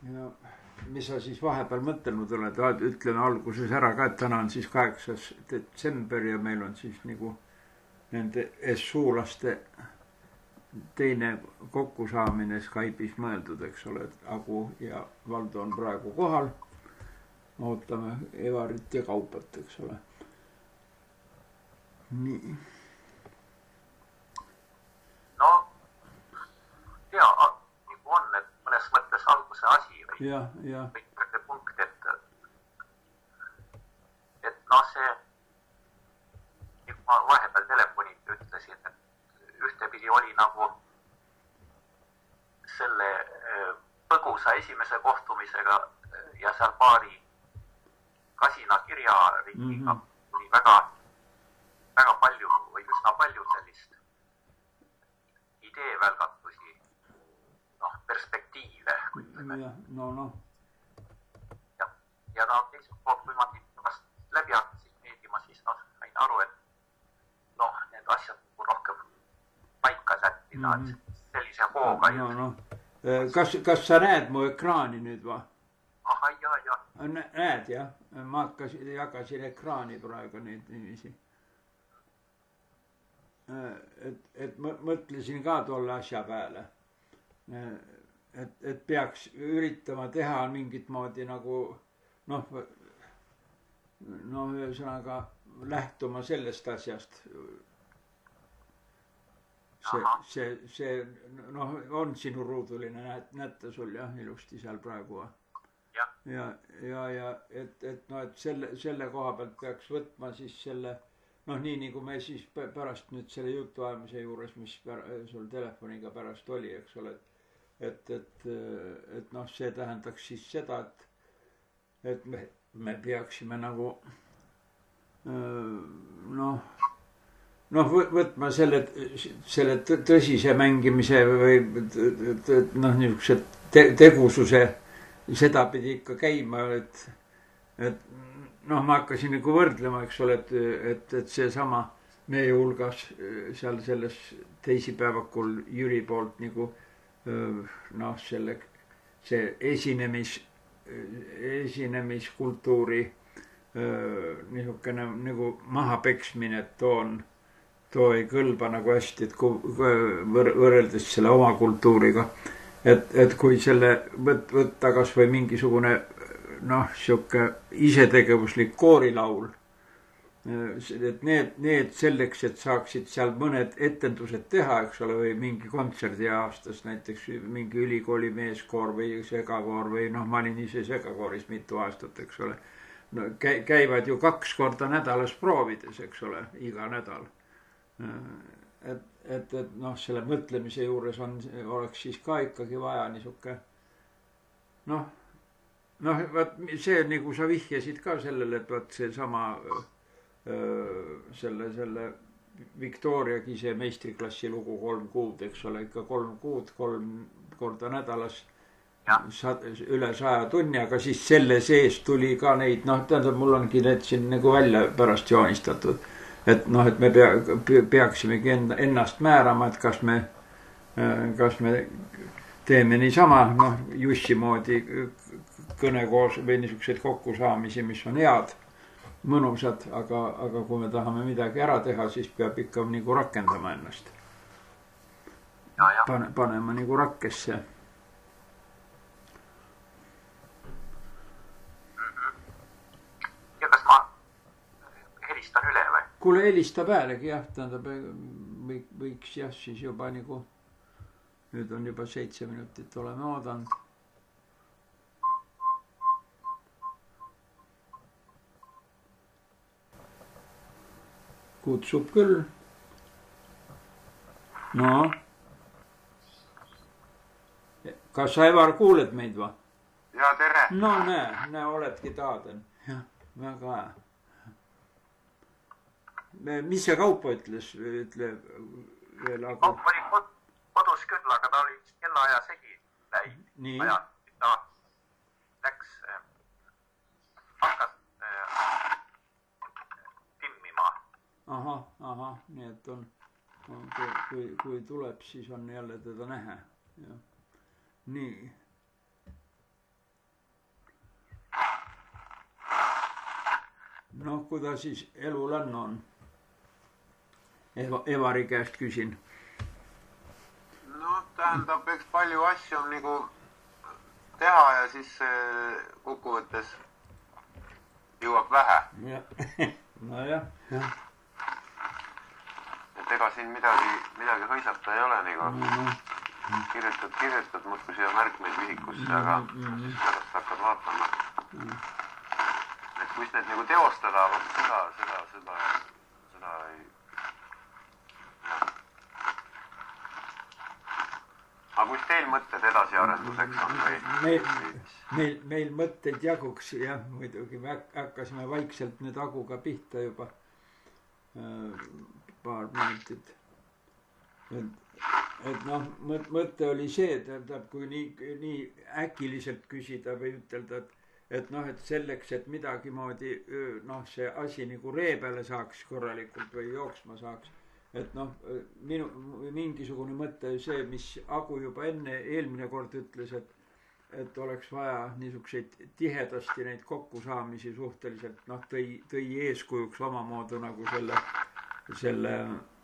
Ja mis sa siis vahepeal mõtelnud oled, ütleme alguses ära ka, et täna on siis 8. detsember ja meil on siis nagu nende SU-laste teine kokkusaamine Skype'is mõeldud, eks ole, et Agu ja Valdo on praegu kohal. Ootame Evarit ja Kaupat, eks ole. Nii. No, hea, nagu on, et mõnes mõttes alguse asi või kõrge punkt, et no see, nagu ma vahepeal telefonit ütlesin, et ühtepidi oli nagu selle põgusa esimese kohtumisega ja seal paari kasina kirjariigiga oli väga palju või üsna palju sellist ideevälgatusi, perspektiive. Ja teisest poolt, kui ma vast läbi hakkasin meeldima, siis sain aru, et need asjad rohkem paika sättida, et sellise hooga. Kas sa näed mu ekraani nüüd va? Aha, ja. Näed, jah? Ma jagasin ekraani praegu neid inimesi. Et mõtlesin ka tolle asja peale. Et peaks üritama teha mingit moodi nagu, ühesõnaga lähtuma sellest asjast. See on sinu ruuduline, näete sul jah, ilusti seal praegu. Ja et selle koha pealt peaks võtma siis selle, nii nagu me siis pärast nüüd selle jutuajamise juures, mis sul telefoniga pärast oli, eks ole, et see tähendaks siis seda, et me peaksime nagu võtma selle tõsise mängimise või niisuguse tegususe sedapidi ikka käima, et ma hakkasin nagu võrdlema, eks ole, et see sama meie hulgas seal selles teisipäevakul Jüri poolt nagu see esinemiskultuuri niisugune nagu mahapeksmine, et too ei kõlba nagu hästi, et võrreldes selle oma kultuuriga, et kui selle võtta kas või mingisugune siuke isetegevuslik koorilaul, et need selleks, et saaksid seal mõned etendused teha, eks ole, või mingi kontserdi aastas, näiteks mingi ülikooli meeskoor või segakoor või ma olin ise segakooris mitu aastat, eks ole, käivad ju 2 korda nädalas proovides, eks ole, iga nädal. Et selle mõtlemise juures oleks siis ka ikkagi vaja niisuke see nagu sa vihjasid ka sellele, et võt see sama selle Victoria Kise meistriklassi lugu 3 kuud, eks ole, ikka 3 kuud, 3 korda nädalas üle 100 tunni, aga siis selle sees tuli ka neid, tähendab, mul ongi need siin nagu välja pärast joonistatud, et me peaksimegi ennast määrama, et kas me teeme niisama, Jussi moodi kõnekoos või niisuguseid kokkusaamisi, mis on head, mõnusad, aga kui me tahame midagi ära teha, siis peab ikka nagu rakendama ennast. Panema nagu rakkesse. Ja kas ma helistan üle või? Kuule, helista päälegi, jah, tähendab, võiks jah, siis juba nagu, nüüd on juba 7 minutit oleme oodanud. Kutsub küll. Kas sa, Evar, kuuled meid va? Ja, tere. Näe, oledki taaden. Jah, väga hea. Mis see Kaupo ütles? Kaupo oli kodus küll, aga ta oli kellaaja segi läinud. Nii. Ta läks, hakkas timmima. Aha, nii et on, kui tuleb, siis on jälle teda näha. Ja. Nii. kuidas siis elulänn on? Evari käest küsin. No tähendab, eks palju asju on nagu teha ja siis kokkuvõttes jõuab vähe. Nojah. Et ega siin midagi hõisata ei ole nagu. Kirjutad muudkui siia märkmeid vihikusse, aga siis pärast hakkad vaatama. Et kus need nagu teostada, seda ei... Aga kus teil mõtted edasiarenduseks on? Meil mõtteid jaguks, jah, muidugi. Me hakkasime vaikselt nüüd Aguga pihta juba paar minutit. Et noh, mõte oli see, tähendab, kui nii äkiliselt küsida või ütelda, et noh, et selleks, et midagi moodi, noh, see asi nagu ree peale saaks korralikult või jooksma saaks. Et noh, mingisugune mõte see, mis Agu juba eelmine kord ütles, et oleks vaja niisuguseid tihedasti neid kokkusaamisi suhteliselt, noh, tõi eeskujuks omamoodi nagu selle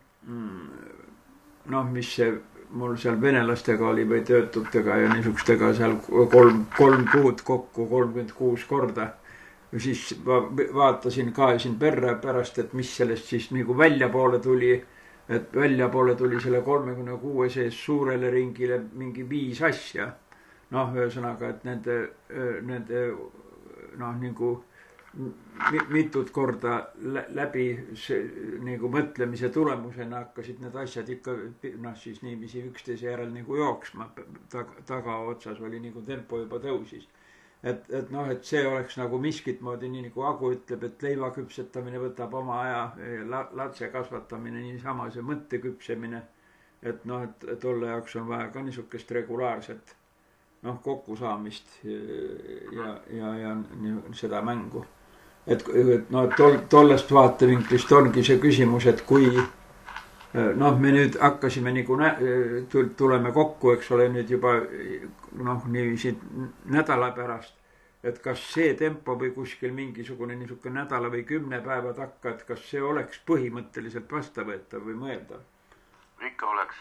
noh, mis see mul seal venelastega oli või töötutega ja niisugustega seal 3 kuud kokku 36 korda. Siis vaatasin ka siin perre pärast, et mis sellest siis nagu väljapoole tuli. Et väljapoole tuli selle 36 sees suurele ringile mingi 5 asja. Noh, ühesõnaga, et nende noh, nagu mitut korda läbi nagu mõtlemise tulemusena hakkasid need asjad ikka, noh, siis niiviisi üksteise järel nagu jooksma. Tagaotsas oli nagu tempo juba tõusis. Et noh, et see oleks nagu miskit moodi, nii nagu Agu ütleb, et leiva küpsetamine võtab oma aja, lapse kasvatamine, niisama see mõtte küpsemine. Et noh, et tolle jaoks on vaja ka niisugust regulaarset noh, kokkusaamist ja seda mängu. Et no, tollest vaatevinklist ongi see küsimus, et kui noh, me nüüd hakkasime nagu tuleme kokku, eks ole, nüüd juba noh, niiviisi nädala pärast, et kas see tempo või kuskil mingisugune niisugune nädala või 10 päeva takka, et kas see oleks põhimõtteliselt vastavõetav või mõeldav? Ikka oleks.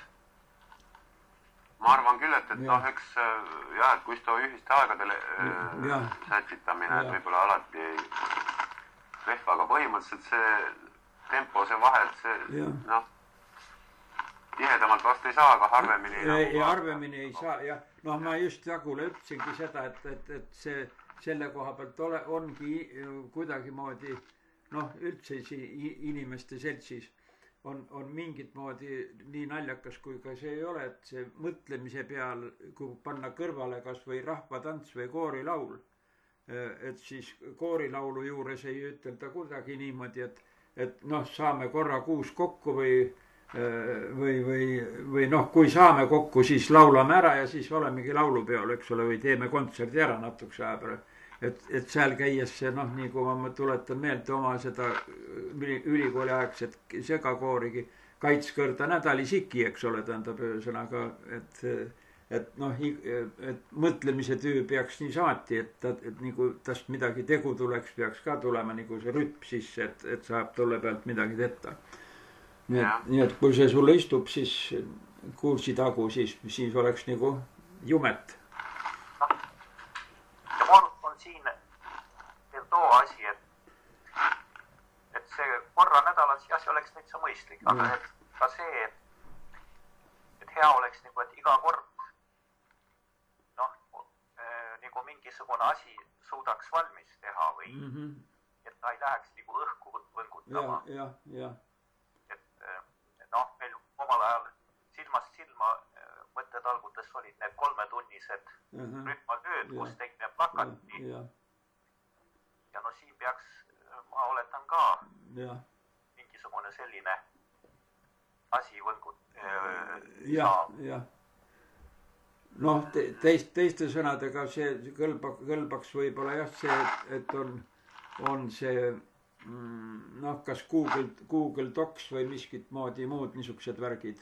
Ma arvan küll, et noh, eks jah, et kus too ühiste aegadele sätitamine, et võib-olla alati ei rehva, aga põhimõtteliselt see tempo, see vahet, see noh, tihedamalt vast ei saa, aga harvemini. Ja harvemini ei saa, jah. Noh, ma just Jagule ütlesingi seda, et see selle koha pealt ongi kuidagi moodi, noh, üldse inimeste seltsis on mingit moodi nii naljakas, kui ka see ei ole, et see mõtlemise peal, kui panna kõrvale kas või rahvatants või koorilaul, et siis koorilaulu juures ei ütelda kuidagi niimoodi, et noh, saame korra kuus kokku või noh, kui saame kokku, siis laulame ära ja siis olemegi laulupeol, eks ole, või teeme kontserdi ära natukese aja peale. Et seal käies see, noh, nii kui ma tuletan meelde oma seda ülikooli aegset segakoorigi, kaitskõrda nädalisiki, eks ole, tähendab ühesõnaga, et noh, et mõtlemise töö peaks nii saati, et nagu tast midagi tegu tuleks, peaks ka tulema nagu see rütm sisse, et saab tolle pealt midagi tehta. Nii et kui see sulle istub, siis kuulsid Agu, siis oleks nagu jumet. Ja mul on siin veel too asi, et see korra nädalas asi oleks nüüd see mõistlik, aga ka see, et hea oleks nagu, et iga kord noh, nagu mingisugune asi suudaks valmis teha või et ta ei läheks nagu õhku võngutama. Noh, meil omal ajal silmast silma mõttetalgutes olid need 3-tunnised rühmatööd, kus tegime plakati. Ja no siin peaks, ma oletan ka mingisugune selline asi jah. Noh, teiste sõnadega see kõlbaks võib-olla jah, see, et on see noh, kas Google Docs või miskit moodi muud niisugused värgid.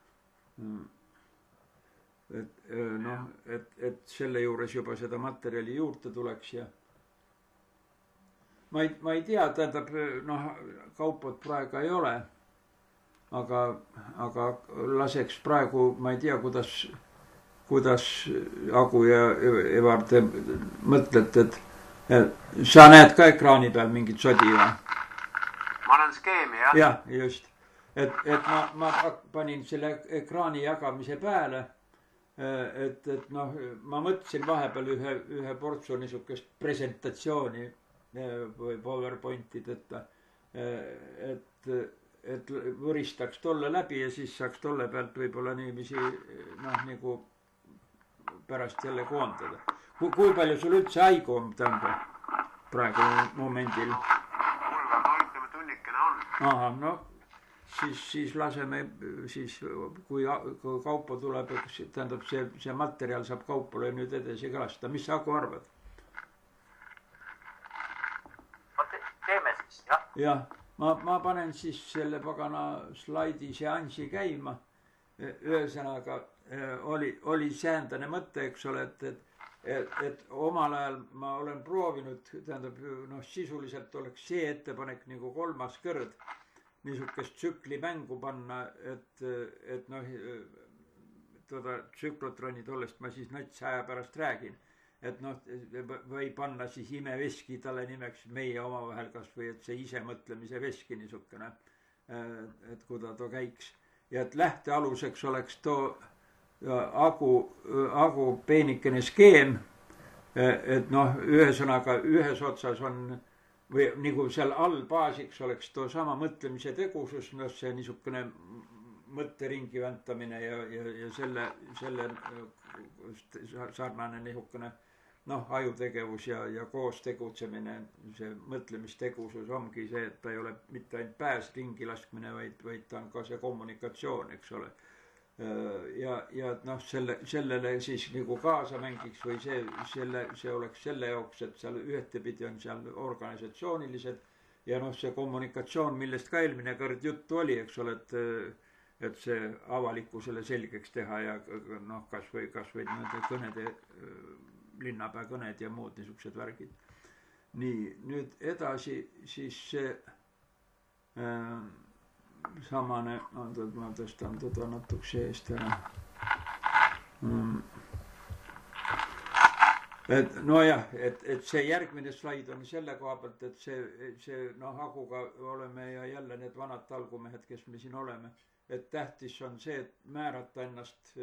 Et noh, et selle juures juba seda materjali juurde tuleks ja ma ei tea, tähendab, kaupad praegu ei ole. Aga laseks praegu, ma ei tea, kuidas Agu ja Evar te mõtlete, et sa näed ka ekraani peal mingit sodi või? Ma olen skeemi, jah. Jah, just. Et ma panin selle ekraani jagamise peale, et ma mõtlesin vahepeal ühe portsu niisugust presentatsiooni või PowerPointit, et võristaks tolle läbi ja siis saaks tolle pealt võib-olla niiviisi nagu pärast jälle koondada. Kui palju sul üldse aigu on praegu momendil? Mul on, ütleme, tunnikene on. Aha, siis laseme, siis kui kaupa tuleb, tähendab see materjal saab kaupale nüüd edasi kõlastada. Mis sa Aku arvad? Teeme siis, jah? Jah, ma panen siis selle pagana slaidi seansi käima. Ühesõnaga oli säändane mõte, eks ole, et omal ajal ma olen proovinud, tähendab, sisuliselt oleks see ettepanek nagu kolmas kõrd niisugust tsükli mängu panna, et tsüklotroni tollest ma siis nats aja pärast räägin. Et või panna siis imeveski talle nimeks meie omavahel kas või, et see ise mõtlemise veski niisugune, et kuda too käiks. Ja et lähtealuseks oleks too Agu peenikene skeem, et ühesõnaga ühes otsas on või nagu seal all baasiks oleks too sama mõtlemise tegusus, see niisugune mõtteringi väntamine ja selle sarnane niisugune ajutegevus ja koos tegutsemine, see mõtlemistegusus ongi see, et ta ei ole mitte ainult pääs ringi laskmine, vaid ta on ka see kommunikatsioon, eks ole. Ja sellele siis nagu kaasa mängiks või see oleks selle jaoks, et seal ühtepidi on seal organisatsioonilised ja see kommunikatsioon, millest ka eelmine kord juttu oli, eks ole, et see avalikkusele selgeks teha ja kas või nende kõnede, linnapea kõned ja muud niisugused värgid. Nii, nüüd edasi siis see samane, ma tõstan teda natukese eest ära. Et et see järgmine slaid on selle koha pealt, et see Aguga oleme ja jälle need vanad talgumehed, kes me siin oleme, et tähtis on see, et määrata ennast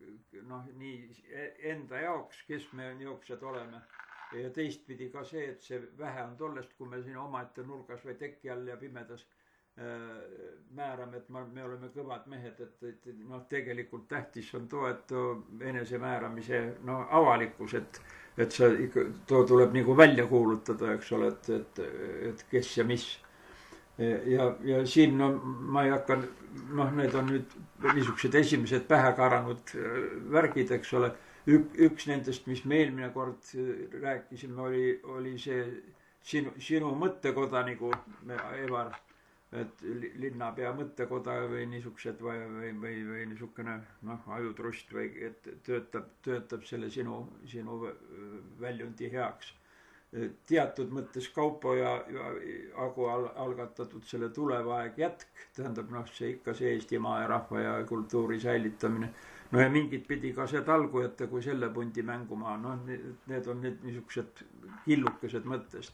nii enda jaoks, kes me niisugused oleme. Ja teistpidi ka see, et see vähe on tollest, kui me siin omaette nurgas või teki all ja pimedas määrame, et me oleme kõvad mehed, et tegelikult tähtis on too, et enesemääramise avalikkus, et too tuleb nagu välja kuulutada, eks ole, et kes ja mis. Ja siin ma ei hakka, need on nüüd niisugused esimesed pähe karanud värgid, eks ole. Üks nendest, mis me eelmine kord rääkisime, oli see sinu mõttekoda nagu Evar, et linnapea mõttekoda või niisugused või niisugune ajutrust või et töötab selle sinu väljundi heaks. Teatud mõttes Kaupo ja Agu algatatud selle tulevaeg jätk, tähendab see ikka see Eestimaa ja rahva ja kultuuri säilitamine. Ja mingit pidi ka see talgujate kui selle pundi mängumaa, need on need niisugused killukesed mõttest.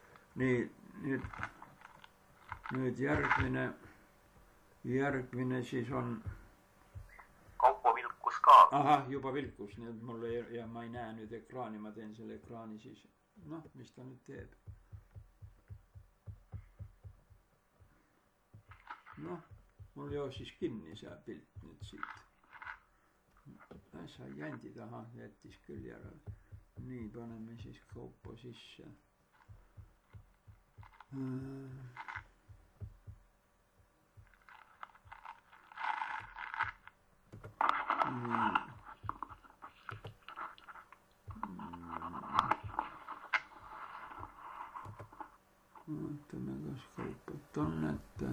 Nüüd järgmine siis on Kaupo vilkus ka. Aha, juba vilkus, nii et mul ja ma ei näe nüüd ekraani, ma teen selle ekraani siis. Mis ta nüüd teeb? Mul joosis kinni see pilt nüüd siit. Sa jändi taha, jättis küll järele. Nii, paneme siis Kaupo sisse. Vaatame, kas Kaupat on ette.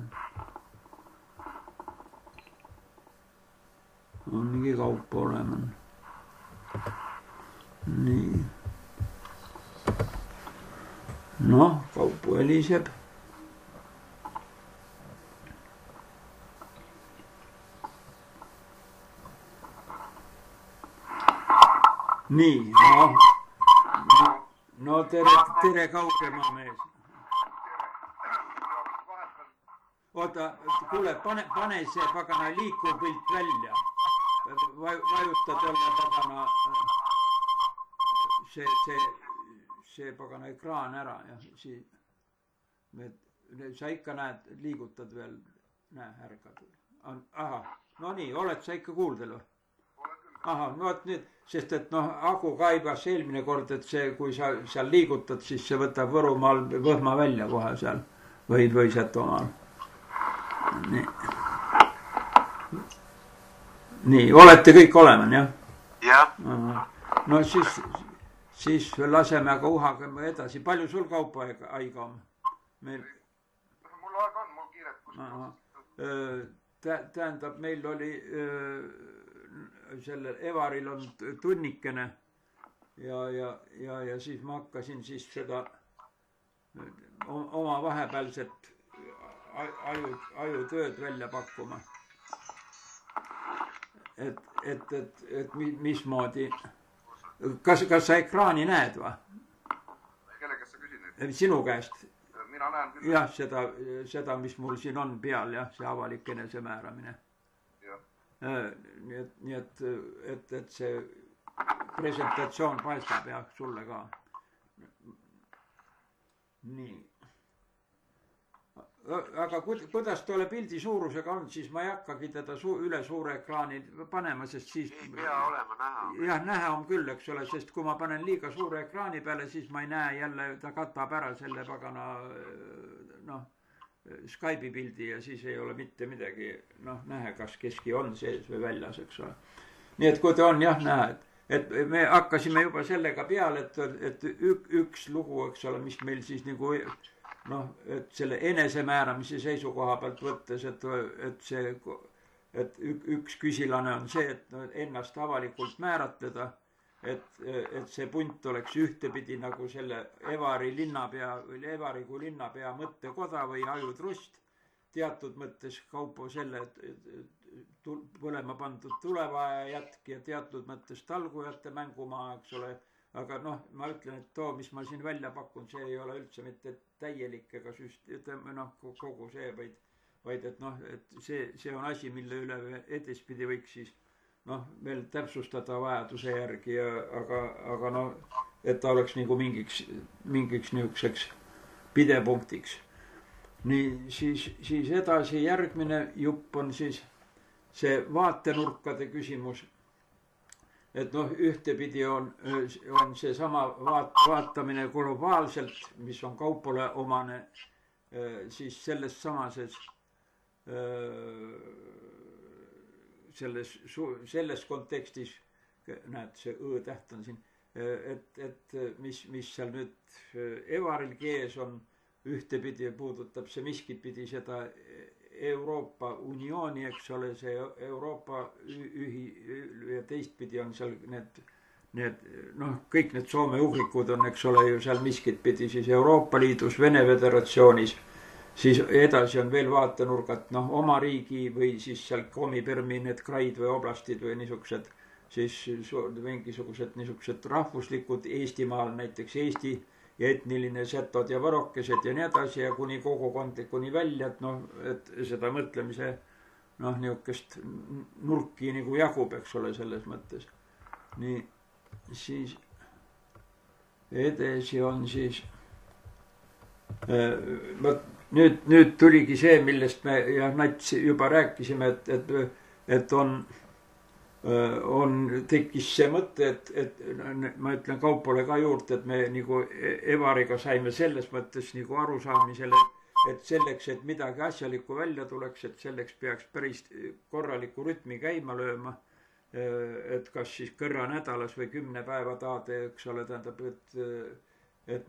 Ongi Kaupo olema. Nii. Noh, kaupu heliseb. Nii, no tere kaugemaa mees. Oota, kuule, pane see pagana liikuv pilt välja. Vajuta tolle pagana see pagana ekraan ära ja siis sa ikka näed, liigutad veel, näe, ärkad. Aha, no nii, oled sa ikka kuuldel või? Aha, no nüüd, sest et Aku kaibas eelmine kord, et see, kui sa seal liigutad, siis see võtab Võrumaal võhma välja kohe seal või Setomaal. Nii, olete kõik olemas, jah? Jah. No siis laseme aga uhaga edasi. Palju sul kaupa aega on? Mul aega on, mul kiiret. Tähendab, meil oli sellel Evaril on tunnikene ja siis ma hakkasin siis seda oma vahepealset ajutööd välja pakkuma. Et mismoodi... Kas sa ekraani näed või? Kelle käest sa küsid nüüd? Sinu käest. Mina näen küll. Jah, seda, mis mul siin on peal, jah, see avalik enesemääramine. Nii et see presentatsioon paistab jah, sulle ka. Nii. Aga kuidas tolle pildi suurusega on, siis ma ei hakkagi teda üle suure ekraani panema, sest siis... Ei pea olema näha. Jah, näha on küll, eks ole, sest kui ma panen liiga suure ekraani peale, siis ma ei näe jälle, ta katab ära selle pagana Skype'i pildi ja siis ei ole mitte midagi nähe, kas keski on sees või väljas, eks ole. Nii et kui ta on jah näha, et me hakkasime juba sellega peale, et üks lugu, eks ole, mis meil siis nagu... et selle enesemääramise seisukoha pealt võttes, et üks küsilane on see, et ennast avalikult määratleda, et see punt oleks ühtepidi nagu selle Evari kui linnapea mõttekoda või ajutrust, teatud mõttes kaupu selle põlema pandud tulevaja jätk ja teatud mõttes talgujate mängumaa, eks ole. Aga ma ütlen, et too, mis ma siin välja pakun, see ei ole üldse mitte täielik ega kogu see, vaid et see on asi, mille üle edaspidi võiks siis veel täpsustada vajaduse järgi, aga et ta oleks nagu mingiks niisuguseks pidepunktiks. Nii, siis edasi järgmine jupp on siis see vaatenurkade küsimus. Et ühtepidi on see sama vaatamine globaalselt, mis on kaupole omane, siis selles kontekstis, näed, see õ-täht on siin, et mis seal nüüd Evaril kees on, ühtepidi puudutab see miskit pidi seda Euroopa Uniooni, eks ole, see Euroopa ja teistpidi on seal kõik need Soome uhrikud on, eks ole, ju seal miskit pidi siis Euroopa Liidus, Vene Föderatsioonis, siis edasi on veel vaatenurgat, oma riigi või siis seal Komi-Permi need kraid või oblastid või niisugused, siis mingisugused niisugused rahvuslikud Eestimaal, näiteks Eesti ja etniline setod ja võrokesed ja nii edasi ja kuni kogukondlik kuni välja, et seda mõtlemise niisugust nurki nagu jagub, eks ole, selles mõttes. Nii, siis edasi on siis nüüd tuligi see, millest me Nats juba rääkisime, et tekkis see mõte, et ma ütlen Kaupole ka juurde, et me nagu Evariga saime selles mõttes nagu arusaamisele, et selleks, et midagi asjalikku välja tuleks, et selleks peaks päris korraliku rütmi käima lööma, et kas siis kõrra nädalas või 10 päeva taade, eks ole, tähendab, et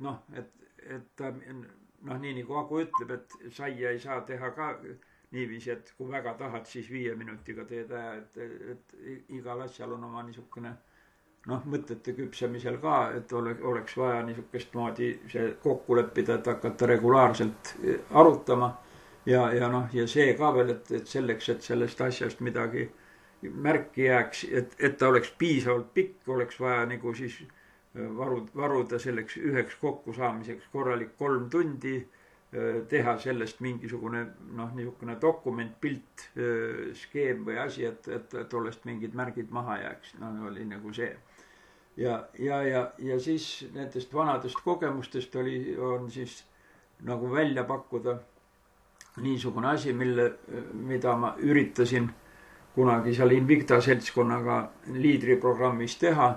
nii nagu Agu ütleb, et saia ei saa teha ka niiviisi, et kui väga tahad, siis 5 minutiga teed ära, et igal asjal on oma niisugune noh, mõtete küpsemisel ka, et oleks vaja niisugust moodi see kokku leppida, et hakata regulaarselt arutama ja noh, ja see ka veel, et selleks, et sellest asjast midagi märki jääks, et ta oleks piisavalt pikk, oleks vaja nagu siis varuda selleks üheks kokkusaamiseks korralik 3 tundi, teha sellest mingisugune noh, niisugune dokument, pilt, skeem või asi, et tollest mingid märgid maha jääks. No oli nagu see. Ja siis nendest vanadest kogemustest on siis nagu välja pakkuda niisugune asi, mida ma üritasin kunagi seal Invicta seltskonnaga liidriprogrammis teha.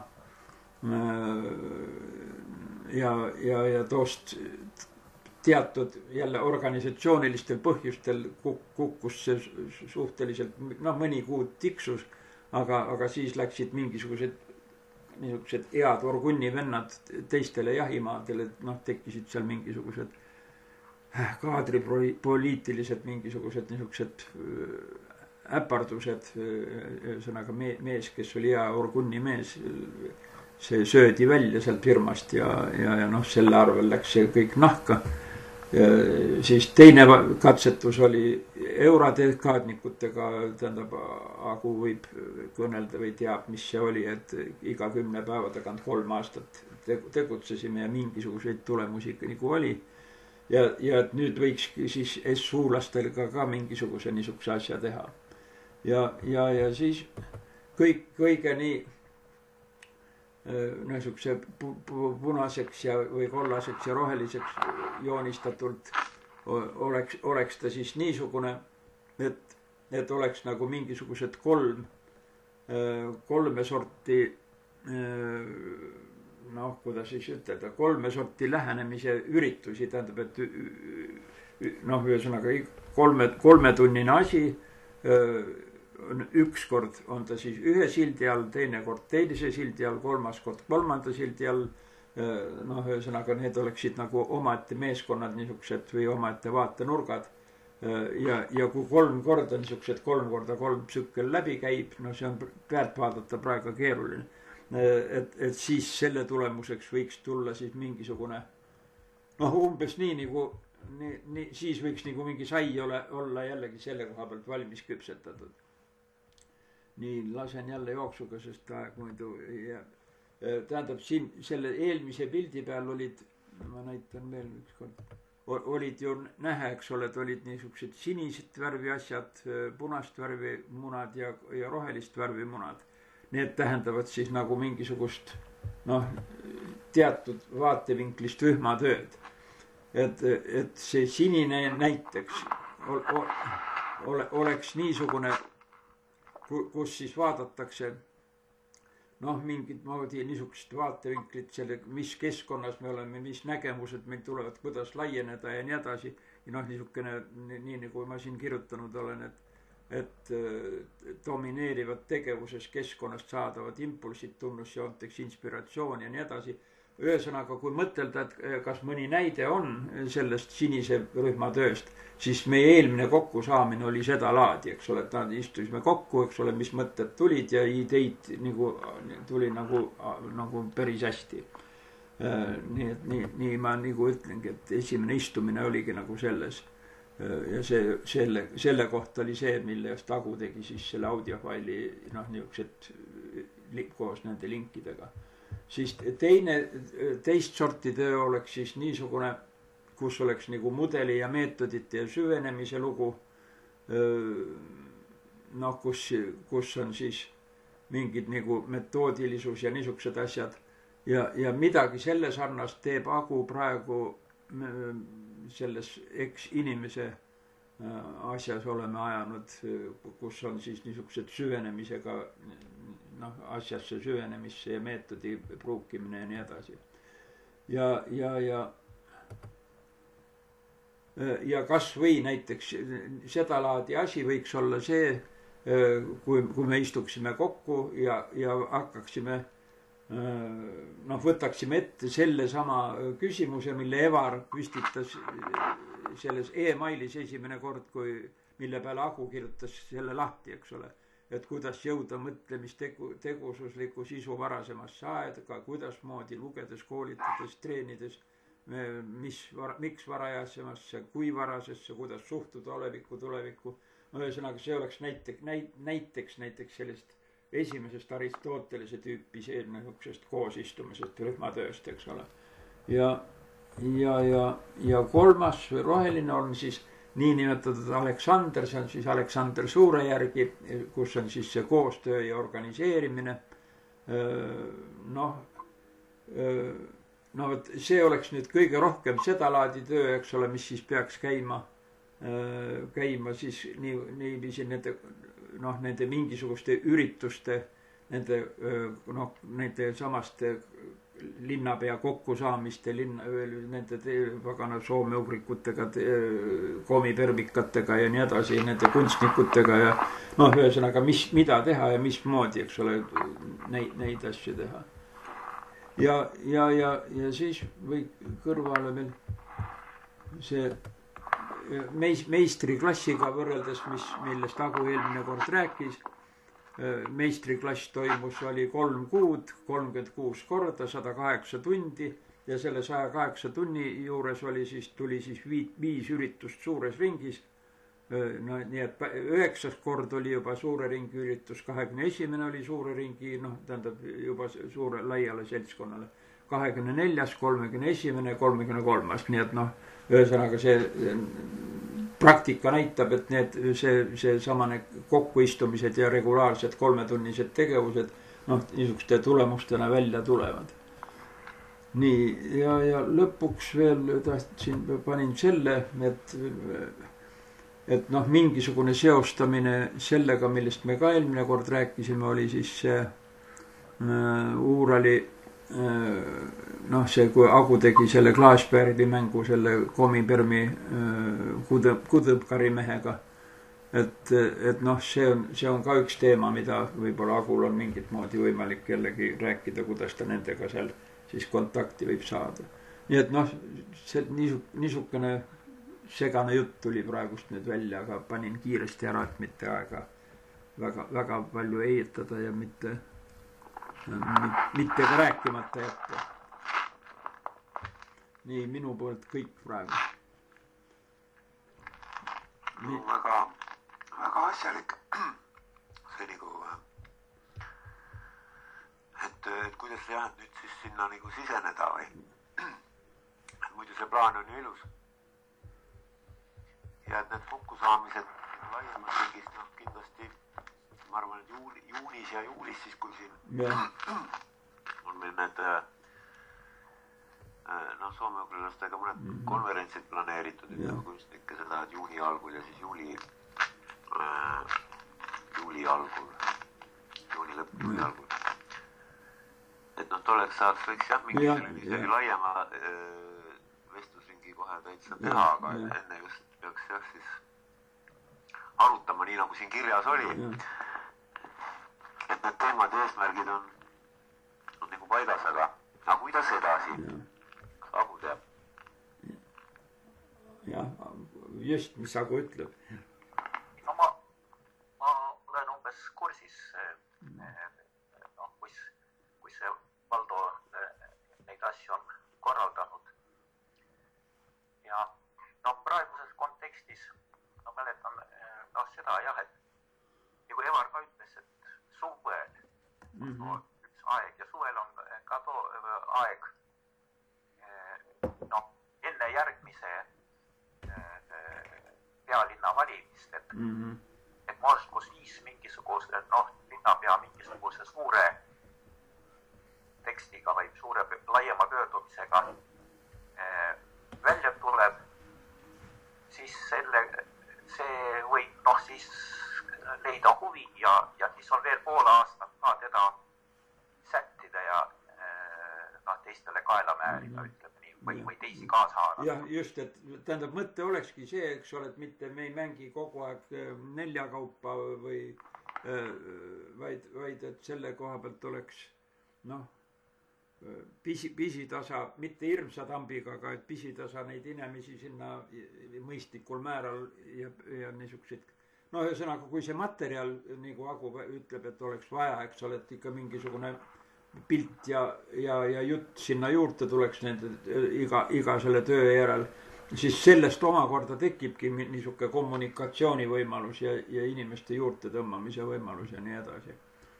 Ja toost teatud jälle organisatsioonilistel põhjustel kukkus see suhteliselt, noh, mõni kuud tiksus, aga siis läksid mingisugused head orgunni vennad teistele jahimaadele, noh, tekkisid seal mingisugused kaadripoliitilised mingisugused niisugused äpardused, ühesõnaga mees, kes oli hea orgunni mees, see söödi välja sealt firmast ja noh, selle arvel läks see kõik nahka. Ja siis teine katsetus oli euradekaadnikutega, tähendab, Agu võib kõnelda või teab, mis see oli, et iga 10 päeva tagant 3 aastat tegutsesime ja mingisuguseid tulemusi nagu oli. Ja et nüüd võiks siis SU-lastega ka mingisuguse niisuguse asja teha. Ja siis kõige nii niisuguse punaseks või kollaseks ja roheliseks joonistatult oleks ta siis niisugune, et oleks nagu mingisugused 3 sorti, noh, kuidas siis ütelda, 3 sorti lähenemise üritusi, tähendab, et noh, ühesõnaga 3-tunnine asi, üks kord on ta siis ühe sildi all, teine kord teise sildi all, 3. kord 3. sildi all, noh, ühesõnaga need oleksid nagu omaette meeskonnad niisugused või omaette vaatenurgad. Ja kui 3 korda niisugused 3x3 tsükkel läbi käib, no see on pealt vaadata praegu keeruline. Et siis selle tulemuseks võiks tulla siis mingisugune, noh, umbes nii nagu, siis võiks nagu mingi sai olla jällegi selle koha pealt valmis küpsetatud. Nii, lasen jälle jooksuga, sest aeg muidu ei jää. Tähendab, siin selle eelmise pildi peal olid, ma näitan veel üks kord, olid ju nähe, eks ole, et olid niisugused sinised värvi asjad, punast värvi munad ja rohelist värvi munad. Need tähendavad siis nagu mingisugust, noh, teatud vaatevinklist rühmatööd. Et see sinine näiteks oleks niisugune, kus siis vaadatakse, noh, mingid moodi niisugust vaatevinklit selle, mis keskkonnas me oleme, mis nägemused meil tulevad, kuidas laieneda ja nii edasi. Ja noh, niisugune, nii nagu ma siin kirjutanud olen, et domineerivad tegevuses keskkonnast saadavad impulsid, tunnusjoonteks, inspiratsioon ja nii edasi. Ühesõnaga, kui mõtelda, et kas mõni näide on sellest sinise rühma tööst, siis meie eelmine kokkusaamine oli seda laadi, eks ole, et istusime kokku, eks ole, mis mõtted tulid ja ideid nagu, tuli nagu päris hästi. Nii ma nagu ütlengi, et esimene istumine oligi nagu selles. Ja selle kohta oli see, mille just Agu tegi siis selle audiofaili, noh, niisugused koos nende linkidega. Siis teist sorti töö oleks siis niisugune, kus oleks nagu mudeli ja meetodite ja süvenemise lugu, noh, kus on siis mingid nagu metoodilisus ja niisugused asjad. Ja midagi selle sarnast teeb Agu praegu selles eks-inimese asjas oleme ajanud, kus on siis niisugused süvenemisega, noh, asjasse süvenemisse ja meetodi pruukimine ja nii edasi. Ja kas või näiteks seda laadi asi võiks olla see, kui me istuksime kokku ja hakkaksime, noh, võtaksime ette selle sama küsimuse, mille Evar püstitas selles e-mailis esimene kord, mille peale Agu kirjutas selle lahti, eks ole. et kuidas jõuda mõtlemistegususliku sisu varasemasse aega, kuidas moodi lugedes, koolitades, treenides, miks varajasemasse, kui varasesse, kuidas suhtuda olevikku, tulevikku. Ühesõnaga, see oleks näiteks sellist esimesest Aristotelese tüüpi niisugusest koosistumisest, rühmatööst, eks ole. Ja kolmas roheline on siis niinimetatud Aleksander, see on siis Aleksander Suure järgi, kus on siis see koostöö ja organiseerimine. See oleks nüüd kõige rohkem seda laadi töö, eks ole, mis siis peaks käima siis niiviisi nende mingisuguste ürituste, nende samaste linnapea kokkusaamiste, nende pagana soome-ugrikutega, komipermikatega ja nii edasi, nende kunstnikutega ja ühesõnaga, mida teha ja mismoodi, eks ole, neid asju teha. Ja siis või kõrvale veel see meistriklassiga võrreldes, millest Agu eelmine kord rääkis. Meistriklass oli 3 kuud, 36 korda, 108 tundi ja selle 108 tunni juures tuli 5 üritust suures ringis. Nii et 9 kord oli juba suure ringi üritus, 21 oli suure ringi, tähendab juba suure laiale seltskonnale. 24, 31, 33, nii et ühesõnaga see praktika näitab, et see samane kokkuistumised ja regulaarsed 3-tunnised tegevused niisuguste tulemustena välja tulevad. Nii, ja lõpuks veel panin selle, et mingisugune seostamine sellega, millest me ka eelmine kord rääkisime, oli siis see Uurali see, kui Agu tegi selle Klaasbergi mängu selle komipermi kudõbkari mehega, et see on ka üks teema, mida võib-olla Agul on mingit moodi võimalik jällegi rääkida, kuidas ta nendega seal siis kontakti võib saada. Nii et see niisugune segane jutt tuli praegust nüüd välja, aga panin kiiresti ära, et mitte aega väga palju eietada ja mitte ka rääkimata jätta. Nii, minu poolt kõik praegu. Väga asjalik. See nagu, et kuidas nüüd siis sinna nagu siseneda või? Muidu see plaan on ju ilus. Ja et need kokkusaamised laiemalt mingist, kindlasti ma arvan, et juunis ja juulis siis, kui siin on meil need soome-ugrilastega mõned konverentsid planeeritud, ütleme kunstnikke seda, et juuni algul ja siis juuli algul, juuni lõpp, juuli algul. Et tolleks saaks võiks mingi selline isegi laiema vestlusringi kohe täitsa teha, aga enne just peaks siis arutama nii, nagu siin kirjas oli. Et need teemad ja eesmärgid on nagu paigas, aga kuidas edasi? Kas Agu teab? Jah, just, mis Agu ütleb. No ma olen umbes kursis, kui see Valdo neid asju on korraldanud. Ja praeguses kontekstis mäletan seda jah, et nagu Evar ka ütles, et suvel üks aeg ja suvel on ka aeg enne järgmise pealinna valimist, et moodustus viis mingisuguse linnapea mingisuguse suure tekstiga või suure laiema pöördumisega välja tuleb, siis see võib siis leida huvi ja siis on veel pool aastat ka teda sättida ja teistele kaela määrida, ütleme nii, või teisi kaasa haarata. Jah, just, et tähendab, mõte olekski see, eks ole, et mitte me ei mängi kogu aeg 4 kaupa vaid et selle koha pealt oleks pisitasa, mitte hirmsa tambiga, aga et pisitasa neid inimesi sinna mõistlikul määral ja niisugused no ühesõnaga, kui see materjal, nagu Agu ütleb, et oleks vaja, eks ole, et ikka mingisugune pilt ja jutt sinna juurde tuleks nende iga selle töö järel, siis sellest omakorda tekibki niisuke kommunikatsioonivõimalus ja inimeste juurde tõmbamise võimalus ja nii edasi.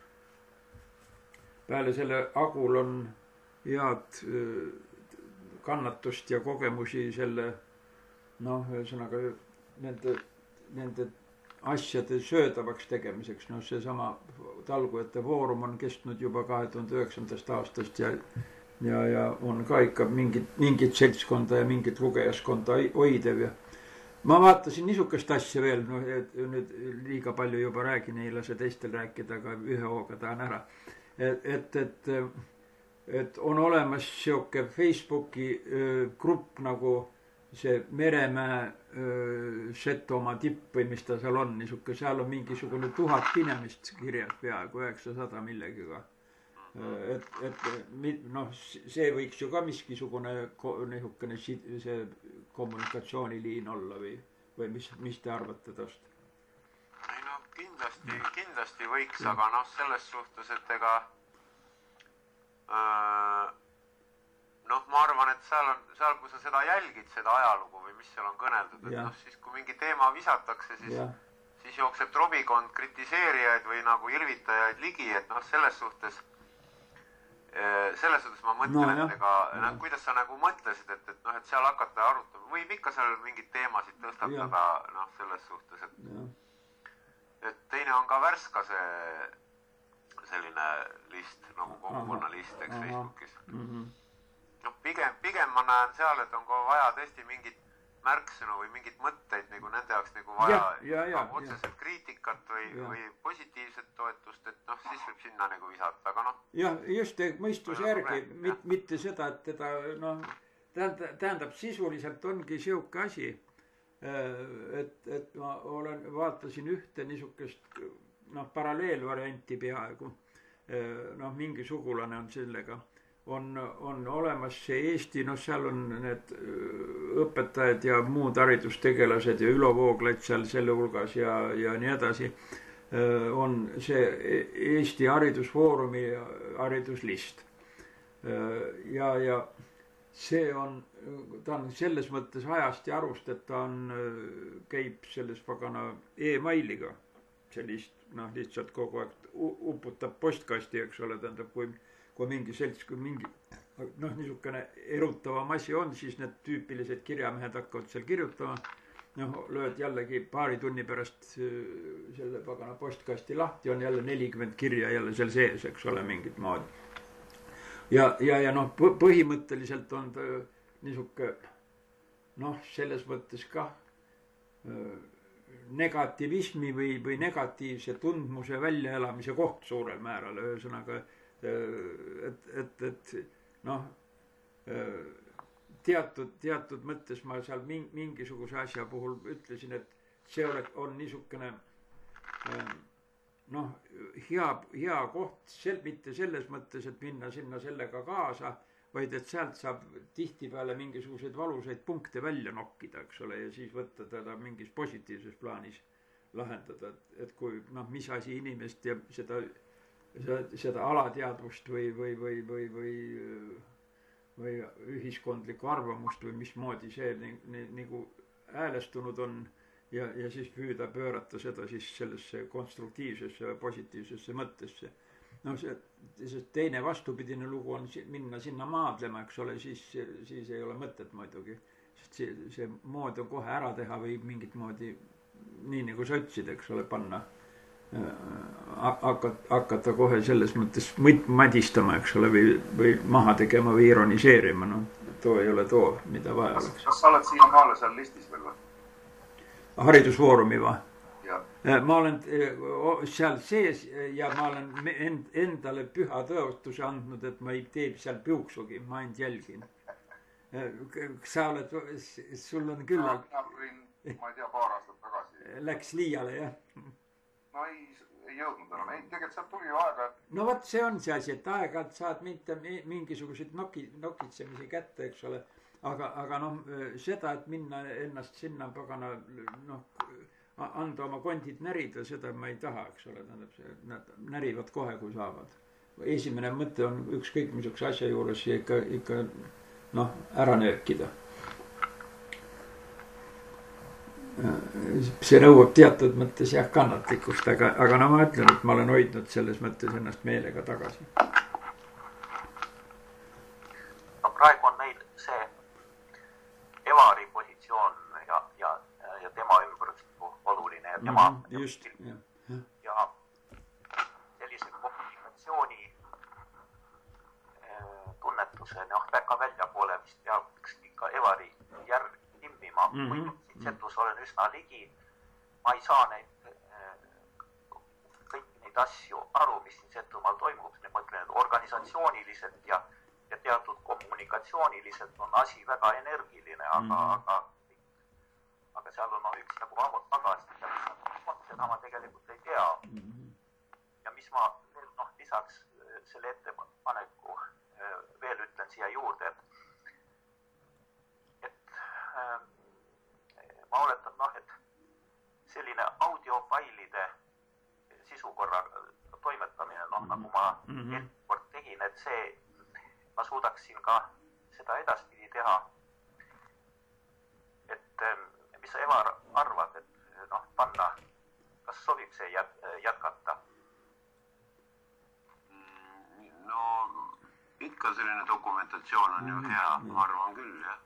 Peale selle Agul on head kannatust ja kogemusi selle, ühesõnaga nende asjade söödavaks tegemiseks. Seesama talgujate foorum on kestnud juba 2009. aastast ja on ka ikka mingit seltskonda ja mingit lugejaskonda hoidev. Ja ma vaatasin niisugust asja veel, nüüd liiga palju juba räägin, ei lase teistel rääkida, aga ühe hooga tahan ära. Et on olemas siuke Facebooki grupp nagu see Meremäe Setomaa tipp või mis ta seal on, niisuke, seal on mingisugune 1000 inimest kirjas peaaegu 900 millegiga. See võiks ju ka miskisugune niisugune see kommunikatsiooniliin olla või mis te arvate tost? Ei kindlasti võiks, aga selles suhtes, et ega ma arvan, et seal, kui sa seda jälgid, seda ajalugu või mis seal on kõneldud, et siis kui mingi teema visatakse, siis jookseb trobikond kritiseerijaid või nagu irvitajaid ligi, et selles suhtes ma mõtlen, et ega kuidas sa nagu mõtlesid, et seal hakata arutama, võib ikka seal mingid teemasid tõstatada, selles suhtes, et teine on ka Värska see selline list, nagu kogukonna list, eks Facebookis. Pigem ma näen seal, et on ka vaja tõesti mingit märksõnu või mingit mõtteid nagu nende jaoks nagu vaja otseselt kriitikat või positiivset toetust, et siis võib sinna nagu visata, aga jah, just mõistuse järgi, mitte seda, et teda tähendab sisuliselt ongi siuke asi, et ma vaatasin ühte niisugust paralleelvarianti peaaegu, mingi sugulane on sellega, on olemas see Eesti, seal on need õpetajad ja muud haridustegelased ja Ülo Vooglaid seal selle hulgas ja nii edasi, on see Eesti Haridusfoorumi hariduslist. Ja see ta on selles mõttes ajast ja arust, et ta käib selles pagana e-mailiga. Sellist, lihtsalt kogu aeg uputab postkasti, eks ole, tähendab, kui mingi selts, kui mingi niisugune erutavam asi on, siis need tüüpilised kirjamehed hakkavad seal kirjutama. Lööd jällegi paari tunni pärast selle pagana postkasti lahti, on jälle 40 kirja jälle seal sees, eks ole, mingit moodi. Ja põhimõtteliselt on ta niisuke, selles mõttes ka negativismi või negatiivse tundmuse väljaelamise koht suurel määral, ühesõnaga, et teatud mõttes ma seal mingisuguse asja puhul ütlesin, et see on niisugune hea koht, mitte selles mõttes, et minna sinna sellega kaasa, vaid et sealt saab tihtipeale mingisuguseid valusaid punkte välja nokkida, eks ole, ja siis võtta teda mingis positiivses plaanis lahendada, et kui, mis asi inimest ja seda alateadvust või ühiskondlikku arvamust või mismoodi see nagu häälestunud on ja siis püüda pöörata seda siis sellesse konstruktiivsesse ja positiivsesse mõttesse. See teine vastupidine lugu on minna sinna maadlema, eks ole, siis ei ole mõtet muidugi. Sest see mood on kohe ära teha või mingit moodi, nii nagu sa ütlesid, eks ole, panna, hakata kohe selles mõttes madistama, eks ole, või maha tegema või ironiseerima, too ei ole too, mida vaja oleks. Kas sa oled siia maale seal listis veel? Haridusfoorumi või? Ma olen seal sees ja ma olen endale püha tõotuse andnud, et ma ei tee seal piuksugi, ma ainult jälgin. Sa oled, sul on küll... Mina tulin, ma ei tea, paar aastat tagasi. Läks liiale, jah? No ei jõudnud enam. Tegelikult sealt tuli ju aega... No võt, see on see asi, et aeg-ajalt saad mingisuguseid nokitsemisi kätte, eks ole. Aga seda, et minna ennast sinna pagana, anda oma kondid närida, seda ma ei taha, eks ole, tähendab, nad närivad kohe, kui saavad. Esimene mõte on ükskõik misukese asja juures ikka noh, ära nöökida. See nõuab teatud mõttes jah kannatlikkust, aga no ma ütlen, et ma olen hoidnud selles mõttes ennast meelega tagasi. No praegu on meil see Evari positsioon ja tema ümbrusku oluline ja tema just, ja sellise kommunikatsiooni tunnetuse väga väljapoole vist peaks ikka Evari järg timmima, Setus olen üsna ligi, ma ei saa kõiki neid asju aru, mis siin Setumaal toimub, ma mõtlen, et organisatsiooniliselt ja teatud kommunikatsiooniliselt on asi väga energiline, aga seal on üks nagu pagast, seda ma tegelikult ei tea. Ja mis ma lisaks selle ettepaneku veel ütlen siia juurde, et ma oletan, et selline audiofailide sisukorra toimetamine, nagu ma eelkord tegin, et see, ma suudaksin ka seda edaspidi teha. Et mis sa, Evar, arvad, et panna, kas sobib see jätkata? No ikka selline dokumentatsioon on ju hea, ma arvan küll, jah.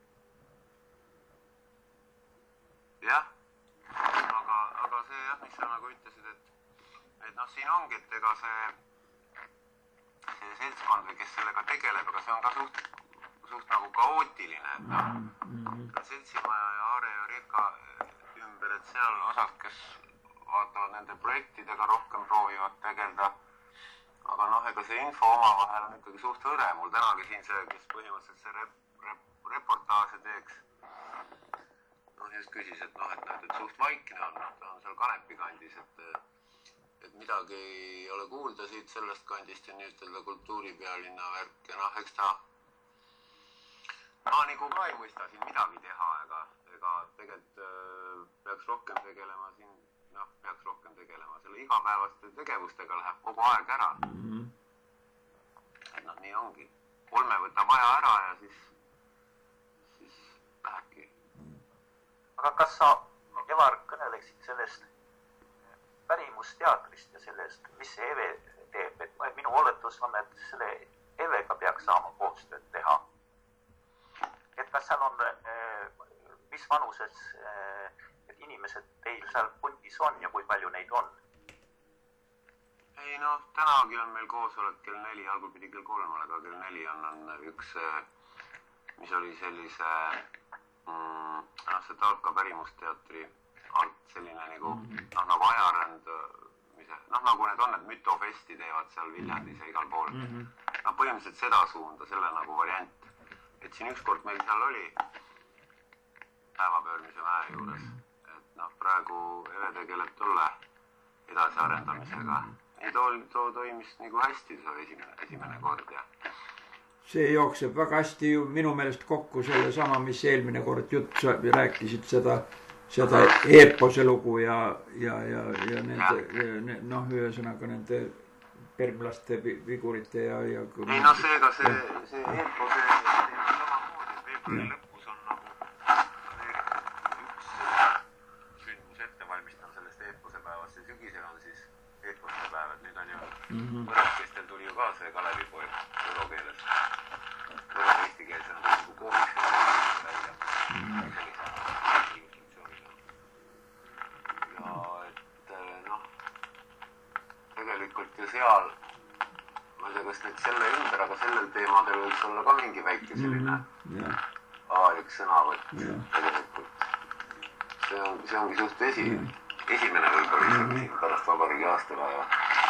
Jah, aga see jah, mis sa nagu ütlesid, et siin ongi, et ega see seltskond või kes sellega tegeleb, aga see on ka suht nagu kaootiline, et Seltsimaja ja Aare ja Rieka ümber, et seal osad, kes vaatavad nende projektidega rohkem proovivad tegelda, aga ega see info omavahel on ikkagi suht hõre. Mul tänagi siin see, kes põhimõtteliselt see reportaaže teeks, just küsis, et suht vaikne on, ta on seal Kanepi kandis, et midagi ei ole kuulda siit sellest kandist ja nii-ütelda kultuuripealinna värk ja eks ta nagu ka ei mõista siin midagi teha, ega tegelikult peaks rohkem tegelema siin, selle igapäevaste tegevustega läheb kogu aeg ära. Et nii ongi. 3 võtab aja ära ja siis lähebki. Aga kas sa, Evar, kõneleksid sellest pärimusteatrist ja sellest, mis see EVE teeb? Et minu oletus on, et selle EVE-ga peaks saama koostööd teha. Et kas seal on, mis vanuses inimesed teil seal pundis on ja kui palju neid on? Ei tänagi on meil koosolek kell 4, algul pidi kell 3, aga kell 4 on üks, mis oli sellise see Talka pärimusteatri alt selline nagu ajaränd, nagu need on, et mütofesti teevad seal Viljandis ja igal pool. Põhimõtteliselt seda suunda, selle nagu variant. Et siin ükskord meil seal oli päevapöörmise mäe juures, et praegu EVE tegeleb tolle edasiarendamisega. Ja too toimis nagu hästi see esimene kord ja see jookseb väga hästi ju minu meelest kokku selle sama, mis eelmine kord jutt rääkisid seda eepose lugu ja nende, ühesõnaga nende permlaste vigurite ja ei seega see eepose samamoodi, veebruari lõpus on nagu üks sündmus ettevalmistav sellest eepose päevast ja sügisel on siis eeposte päev, et nüüd on ju võrrakestel tuli ju ka see Kalevipoeg võro keeles. Võro eesti keeles on nagu koomiks välja sellise illustrutsiooniga. Ja et tegelikult ju seal, ma ei tea, kas nüüd selle ümber, aga sellel teemadel võiks olla ka mingi väike selline avalik sõnavõtt tegelikult. See ongi suht esimene võib-olla siin pärast vabariigi aastapäeva.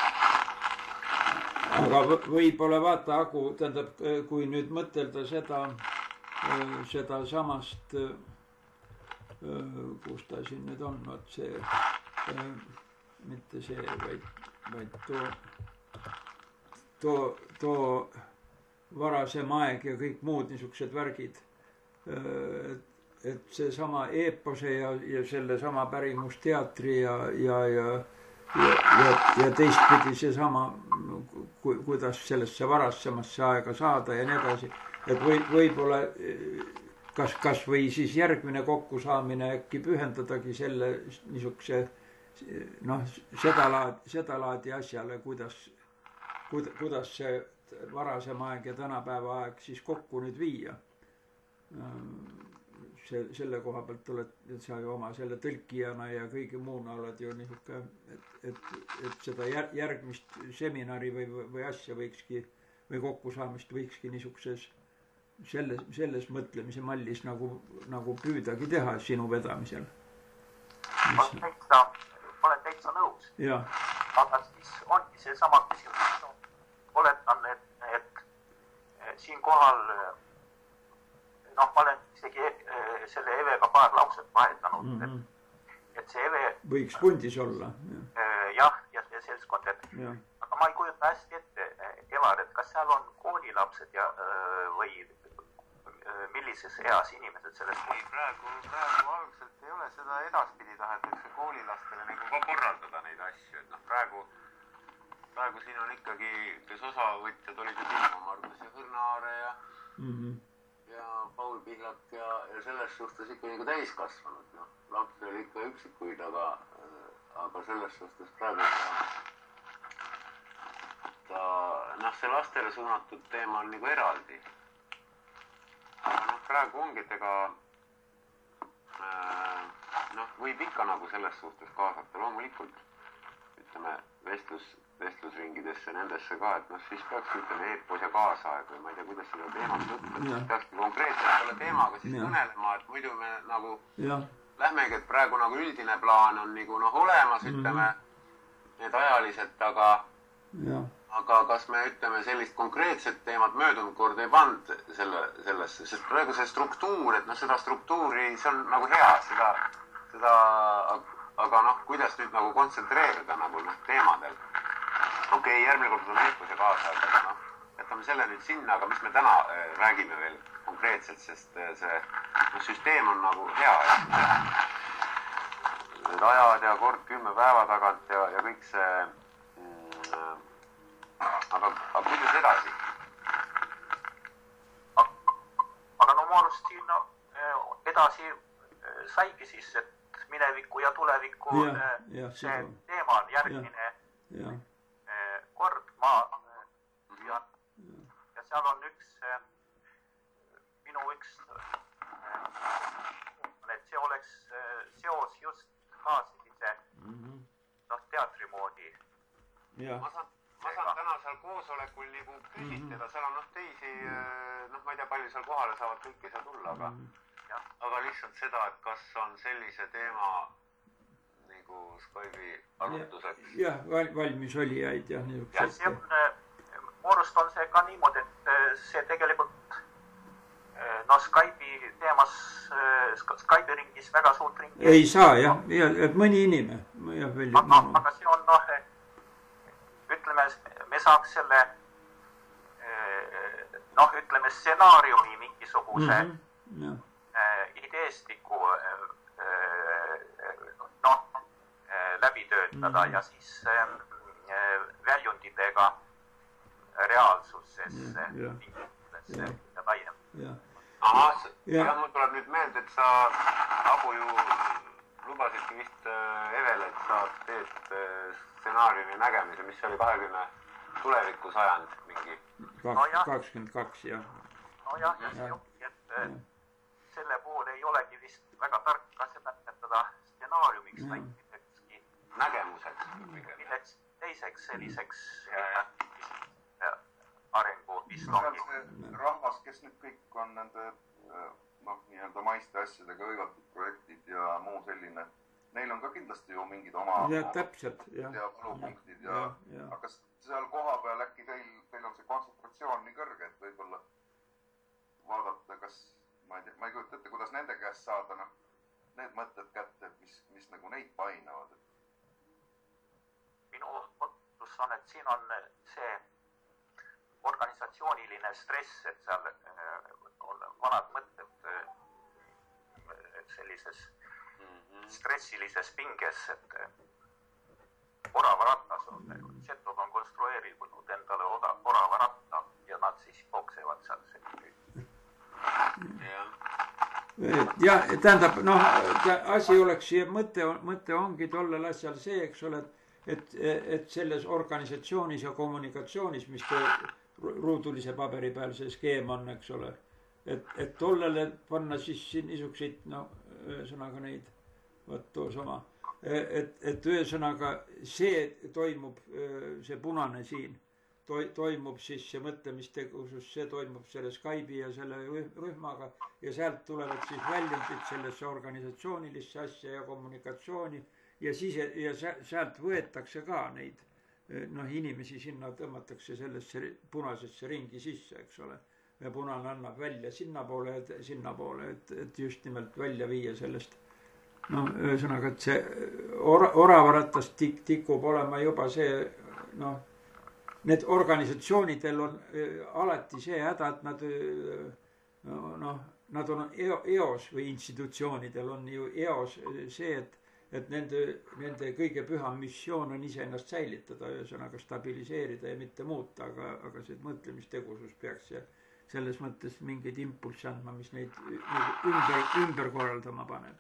Aga võib-olla vaata, Agu, tähendab, kui nüüd mõtelda seda samast, kus ta siin nüüd on, mitte see, vaid too varasem aeg ja kõik muud niisugused värgid, et see sama eepose ja selle sama pärimusteatri ja teistpidi see sama, kuidas sellesse varasemasse aega saada ja nii edasi. Et võib-olla kas või siis järgmine kokkusaamine äkki pühendadagi selle niisuguse seda laadi asjale, kuidas see varasem aeg ja tänapäeva aeg siis kokku nüüd viia. Selle koha pealt oled sa ju oma selle tõlkijana ja kõige muuna oled ju niisugune, et seda järgmist seminari või asja võikski või kokkusaamist võikski niisuguses selles mõtlemise mallis nagu püüdagi teha sinu vedamisel. Olen täitsa nõus. Aga siis ongi see sama küsimus. Oletan, et siin kohal ma olen isegi selle Evega paar lauset vahetanud, et see Eve võiks pundis olla. Jah, ja see seltskond, aga ma ei kujuta hästi ette, Evar, et kas seal on koolilapsed või millises eas inimesed sellest? Ei, praegu algselt ei ole seda edaspidi tahetakse koolilastele nagu ka korraldada neid asju, et praegu siin on ikkagi, kes osavõtjad olid ju Tiina Margus ja Hõrnaare ja Paul Pihlak ja selles suhtes ikka nagu täiskasvanud, lapsi oli ikka üksikuid, aga selles suhtes praegu see lastele suunatud teema on nagu eraldi. Aga praegu ongi, et võib ikka nagu selles suhtes kaasata. Loomulikult, ütleme, vestlusringidesse, nendesse ka, et siis peaks eepos ja kaasaeg või ma ei tea, kuidas seda teemat võtta. Siis peakski konkreetselt selle teemaga siis kõnelema, et muidu me nagu lähmegi, et praegu nagu üldine plaan on nagu olemas, ütleme, need ajalised, aga kas me ütleme sellist konkreetset teemat möödunud kord ei pand sellesse, sest praegu see struktuur, et seda struktuuri, see on nagu hea, aga kuidas nüüd nagu kontsentreerida nagu teemadel. Okei, järgmine kord on eepose kaasa, aga jätame selle nüüd sinna, aga mis me täna räägime veel konkreetselt, sest see süsteem on nagu hea. Need ajad ja kord 10 päeva tagant ja kõik see aga kuidas edasi? Aga mu arust siin edasi saigi siis, et mineviku ja tuleviku see teema on järgmine kord ja seal on minu et see oleks seos just ka sellise teatri moodi. Ma saan täna seal koosolekul nagu küsitleda, seal on teisi, ma ei tea, palju seal kohale saavad, kõik ei saa tulla, aga lihtsalt seda, et kas on sellise teema nagu Skype'i arutuseks. Jah, valmis olijaid ja niisugused. Muurust on see ka niimoodi, et see tegelikult Skype'i teemas, Skype'i ringis väga suurt ringi ei saa, et mõni inimene. Aga see on ütleme, me saaks selle ütleme stsenaariumi mingisuguse ideestiku läbi töötada ja siis väljunditega reaalsusesse ja laiem. Mul tuleb nüüd meelde, et sa, Abu, ju lubasidki vist Evele, et sa teed stsenaariumi nägemise, mis oli 20 tuleviku sajand mingi. 22, jah. Ja see ongi, et selle puhul ei olegi vist väga tark ka seda nimetada stsenaariumiks, vaid millekski nägemuseks. Milleks teiseks selliseks arengu islongi. Rahvas, kes nüüd kõik on nende nii-öelda maiste asjadega hõivatud projektid ja muu selline, neil on ka kindlasti ju mingid oma valupunktid aga kas seal koha peal äkki teil on see kontsentratsioon nii kõrge, et võib-olla vaadata, kas ma ei kujuta ette, kuidas nende käest saada need mõtted kätte, mis nagu neid painavad. Minu mõtlus on, et siin on see organisatsiooniline stress, et seal on vanad mõtted stressilises pinges, et oravaratas on. Setod on konstrueerinud endale oravaratta ja nad siis jooksevad seal. Ja tähendab, asi oleks ja mõte ongi tollel asjal see, eks ole, et selles organisatsioonis ja kommunikatsioonis, mis ruudulise paberi peal see skeem on, eks ole, et tollele panna siis niisuguseid, ühesõnaga neid, võttu sama, et ühesõnaga see toimub, see punane siin, toimub siis see mõtlemistegusus, see toimub selle Skype'i ja selle rühmaga ja sealt tulevad siis väljundid sellesse organisatsioonilisse asja ja kommunikatsiooni ja sealt võetakse ka neid, inimesi sinna tõmmatakse sellesse punasesse ringi sisse, eks ole. Ja punane annab välja sinnapoole, et just nimelt välja viia sellest. Ühesõnaga, et see oravaratas tikub olema juba see, need organisatsioonidel on alati see häda, et nad on eos või institutsioonidel on ju eos see, et nende kõige püham missioon on iseennast säilitada, ühesõnaga stabiliseerida ja mitte muuta, aga see mõtlemistegusus peaks selles mõttes mingeid impulsse andma, mis neid ümber korraldama paneb.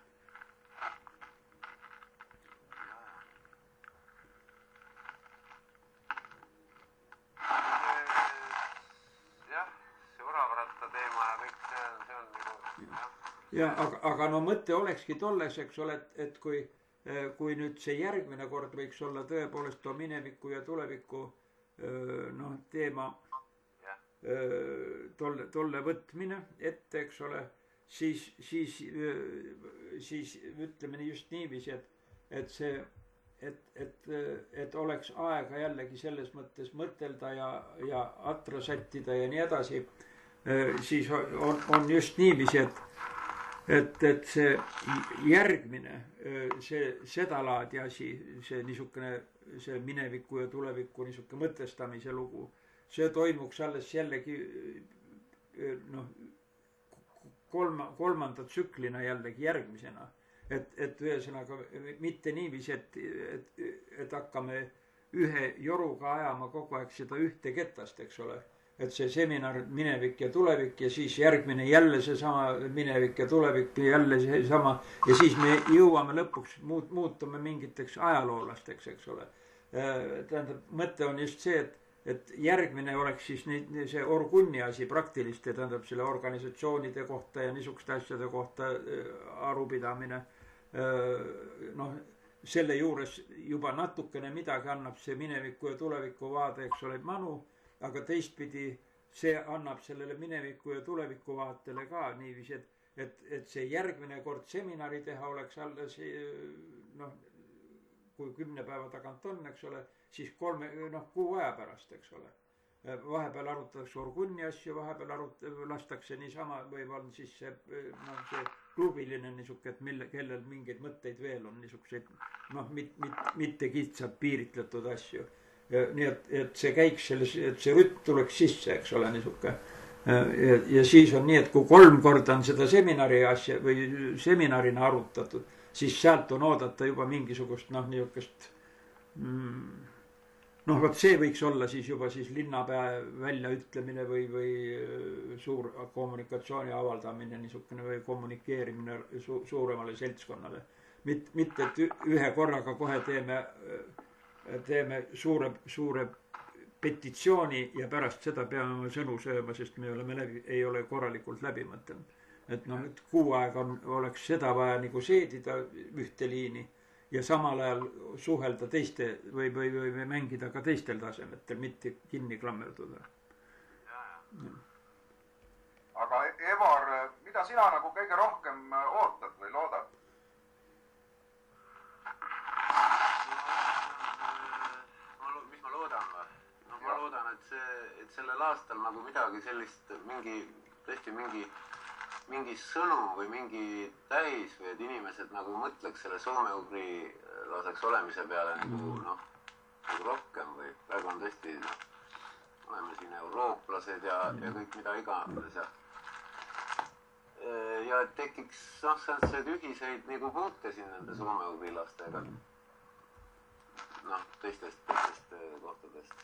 Ja, aga mõte olekski tolles, eks ole, et kui nüüd see järgmine kord võiks olla tõepoolest too mineviku ja tuleviku teema tolle võtmine ette, eks ole, siis ütleme just niiviisi, et oleks aega jällegi selles mõttes mõtelda ja atra sättida ja nii edasi, siis on just niiviisi, et see järgmine, seda laadi asi, see niisugune, see mineviku ja tuleviku niisugune mõtestamise lugu, see toimuks alles jällegi kolmanda tsüklina jällegi järgmisena. Et ühesõnaga mitte niiviisi, et hakkame ühe joruga ajama kogu aeg seda ühte ketast, eks ole. Et see seminar minevik ja tulevik ja siis järgmine jälle see sama minevik ja tulevik ja jälle see sama ja siis me jõuame lõpuks muutume mingiteks ajaloolasteks, eks ole. Tähendab, mõte on just see, et järgmine oleks siis see orgunni asi praktiliste, tähendab selle organisatsioonide kohta ja niisuguste asjade kohta arupidamine. Selle juures juba natukene midagi annab see mineviku ja tuleviku vaade, eks ole, manu. Aga teistpidi see annab sellele mineviku ja tuleviku vaatele ka niiviisi, et see järgmine kord seminari teha oleks alles, kui 10 päeva tagant on, eks ole, siis 3 kuu aja pärast, eks ole. Vahepeal arutatakse orgunni asju, vahepeal lastakse niisama või on siis see klubiline niisuke, et kellel mingeid mõtteid veel on niisuguseid, mitte kitsalt piiritletud asju. Nii et see käiks et see rütt tuleks sisse, eks ole, niisuke. Ja siis on nii, et kui 3 korda on seda seminari asja või seminarina arutatud, siis sealt on oodata juba mingisugust niisugust vot see võiks olla siis juba siis linnapea väljaütlemine või suur kommunikatsiooni avaldamine niisugune või kommunikeerimine suuremale seltskonnale. Mitte, et ühe korraga kohe teeme suure petitsiooni ja pärast seda peame oma sõnu sööma, sest me ei ole korralikult läbi mõtelnud. Et et kuu aega oleks seda vaja nagu seedida ühte liini ja samal ajal suhelda teiste või mängida ka teistel tasemetel, mitte kinni klammerduda. Aga Evar, mida sina nagu kõige rohkem ootad või loodad? Mis ma loodan või? Ma loodan, et sellel aastal nagu midagi sellist, tõesti mingi sõnum või mingi täis või et inimesed nagu mõtleks selle soome-ugrilaseks olemise peale nagu rohkem või praegu on tõesti oleme siin eurooplased ja kõik mida iganes ja tekiks selliseid ühiseid nagu punkte siin nende soome-ugri lastega. Teistest kohtadest.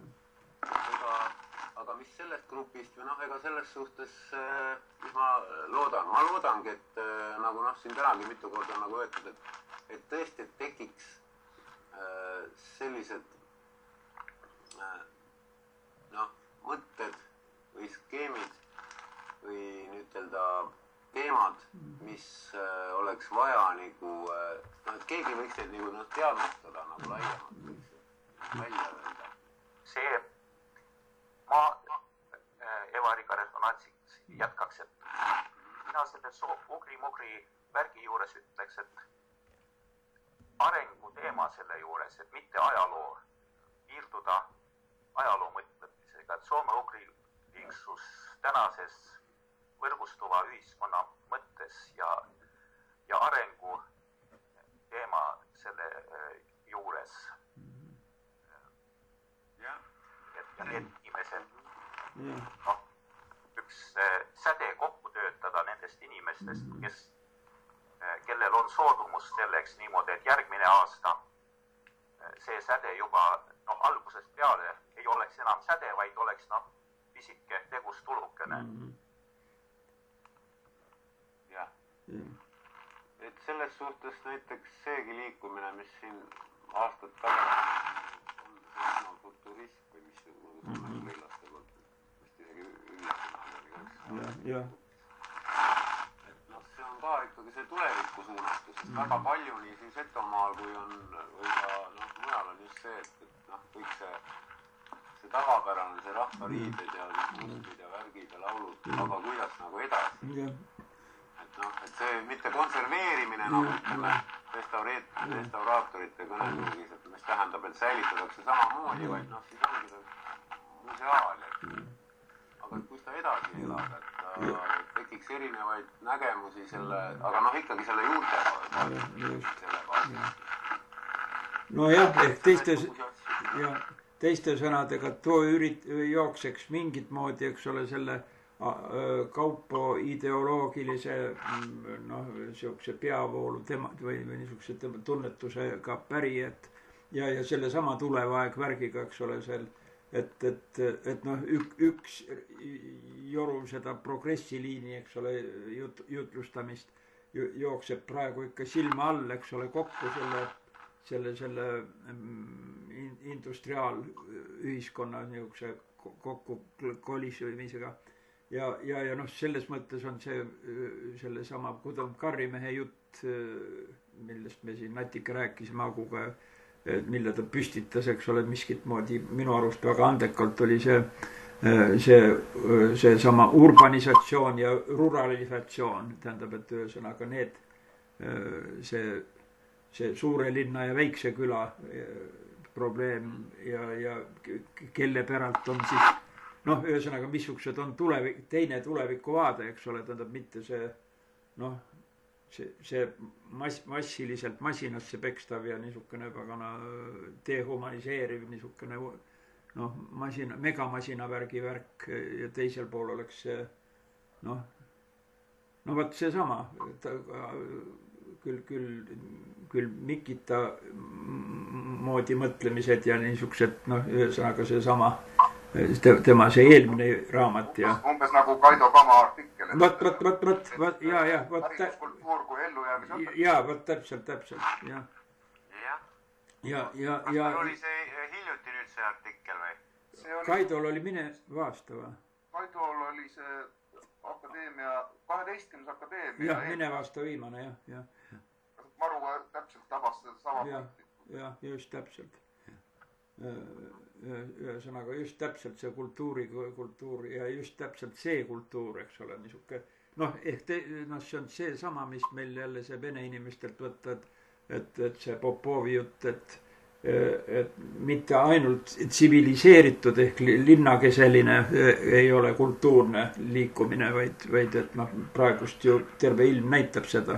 Aga mis sellest grupist või ega selles suhtes, mis ma loodangi, et nagu siin tänagi mitu korda nagu öeldud, et tõesti tekiks sellised mõtted või skeemid või nüüd teemad, mis oleks vaja nagu, et keegi võiks neid nagu teadvustada nagu laiemalt, võiks välja öelda. See, ma Eva-Rika resonantsiks jätkaks, et mina selle ugri-mugri värgi juures ütleks, et arengu teema selle juures, et mitte ajaloo, piirduda ajaloo mõtlemisega, et soome-ugri liiksus tänases võrgustuva ühiskonna mõttes ja arengu teema selle juures. Ja need inimesed, üks säde kokku töötada nendest inimestest, kellel on soodumus selleks niimoodi, et järgmine aasta see säde juba algusest peale ei oleks enam säde, vaid oleks pisike tegustulukene. Jah. Et selles suhtes näiteks seegi liikumine, mis siin aastad tagasi on futurism või mis võilaste poolt, vist isegi üllatusena. See on ka ikkagi see tulevikku suunatus, sest väga palju nii siin Setomaal kui on või ka mujal on just see, et kõik see tavapärane, see rahvariided ja mustrid ja värgid ja laulud, aga kuidas nagu edasi. Et see mitte konserveerimine restauraatorite kõneluugis, et mis tähendab, et säilitatakse samamoodi, vaid siis ongi see museaal. Aga kus ta edasi elab, et tekiks erinevaid nägemusi selle, aga ikkagi selle juurte ehk teiste sõnadega, et too jookseks mingit moodi, eks ole, selle kaupo ideoloogilise niisuguse peavoolu või niisuguse tunnetusega päri, ja selle sama tulevaeg värgiga, eks ole, et üks joru seda progressiliini, eks ole, jutlustamist jookseb praegu ikka silma all, eks ole, kokku selle industriaalühiskonna niisuguse kokku kolisõimisega. Ja selles mõttes on selle sama Kudam Karrimehe jutt, millest me siin natuke rääkisime Aguga, mille ta püstitas, eks ole, miskit moodi minu arust väga andekalt oli see sama urbanisatsioon ja ruralisatsioon, tähendab, et ühesõnaga see suure linna ja väikse küla probleem ja kelle päralt on siis ühesõnaga, missugused on teine tulevikuvaade, eks ole, tähendab mitte see massiliselt masinasse pekstav ja niisugune väga dehumaniseeriv niisugune megamasina värk ja teisel pool oleks see vot seesama küll Mikita moodi mõtlemised ja niisugused ühesõnaga seesama tema see eelmine raamat ja umbes nagu Kaido Kama artikkel. Vot, ja. Hariduskultuur kui ellujäämisõpetus. Ja, vot täpselt, jah. Ja. Oli see hiljuti nüüd see artikkel või? Kaidol oli aasta või? Kaidol oli see akadeemia, 12. akadeemia. Jah, minev aasta viimane, jah. Maruga täpselt tabas seda sama punkti. Jah, just täpselt. Ühesõnaga just täpselt see kultuur ja just täpselt see kultuur, eks ole, niisuke see on see sama, mis meil jälle see vene inimestelt võtta, et see Popovi jutt, et mitte ainult tsiviliseeritud ehk linnakeseline ei ole kultuurne liikumine, vaid et praegust ju terve ilm näitab seda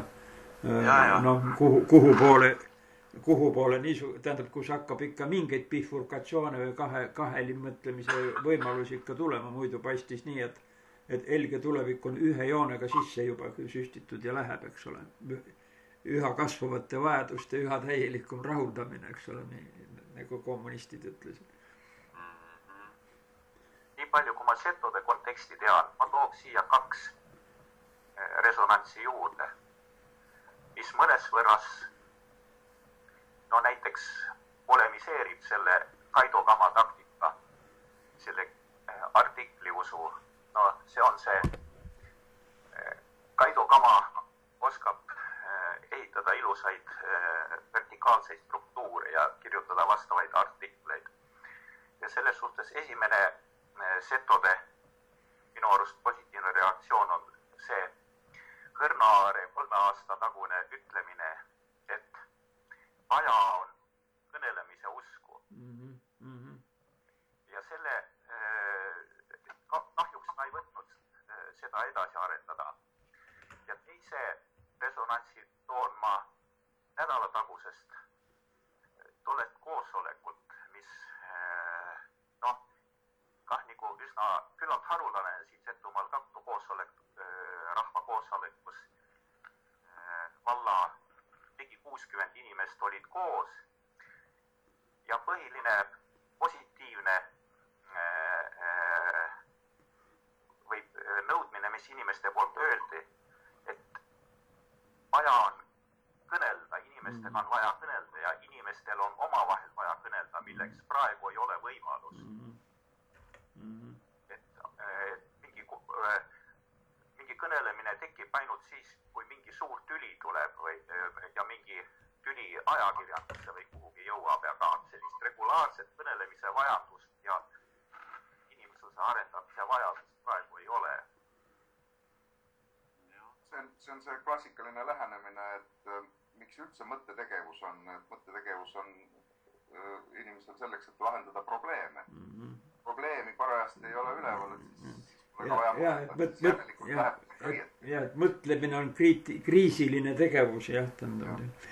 kuhu poole tähendab, kus hakkab ikka mingeid bifurkatsioone või kaheli mõtlemise võimalusi ikka tulema, muidu paistis nii, et helge tulevik on ühe joonega sisse juba süstitud ja läheb, eks ole. Üha kasvavate vajaduste, üha täielikum rahuldamine, eks ole, nagu kommunistid ütlesid. Nii palju, kui ma setode konteksti tean, ma tooks siia 2 resonantsi juurde, mis mõnes võrras näiteks polemiseerib selle Kaido Kama taktika, selle artikli usu. See on see, Kaido Kama oskab ehitada ilusaid vertikaalseid struktuure ja kirjutada vastavaid artikleid. Ja selles suhtes esimene setode minu arust positiivne reaktsioon on see Kõrnaare 3 aasta tagune ütlemine, et aja on kõnelemise usku. Ja selle kahjuks ma ei võtnud seda edasi arendada. Ja teise resonantsi toon ma nädalatagusest tollest koosolekult, mis nagu üsna küllalt harulane siin Setumaal Kattu koosolek, rahvakoosolekus valla ligi 60 inimest olid koos ja põhiline positiivne või nõudmine, mis inimeste poolt öeldi, et vaja on kõnelda, inimestega on vaja kõnelda ja inimestel on omavahel vaja kõnelda, milleks praegu ei ole võimalus. Mingi kõnelemine tekib ainult siis, kui mingi suur tüli tuleb ja mingi tüli ajakirjandusse või kuhugi jõuab, aga sellist regulaarset kõnelemise vajadust ja inimsuse arendamise vajadust praegu ei ole. See on see klassikaline lähenemine, et miks üldse mõttetegevus on, et mõttetegevus on inimesel selleks, et lahendada probleeme. Probleemi parajasti ei ole üleval, et siis pole vaja mõtleda. Mõtlemine on kriisiline tegevus, jah, tähendab.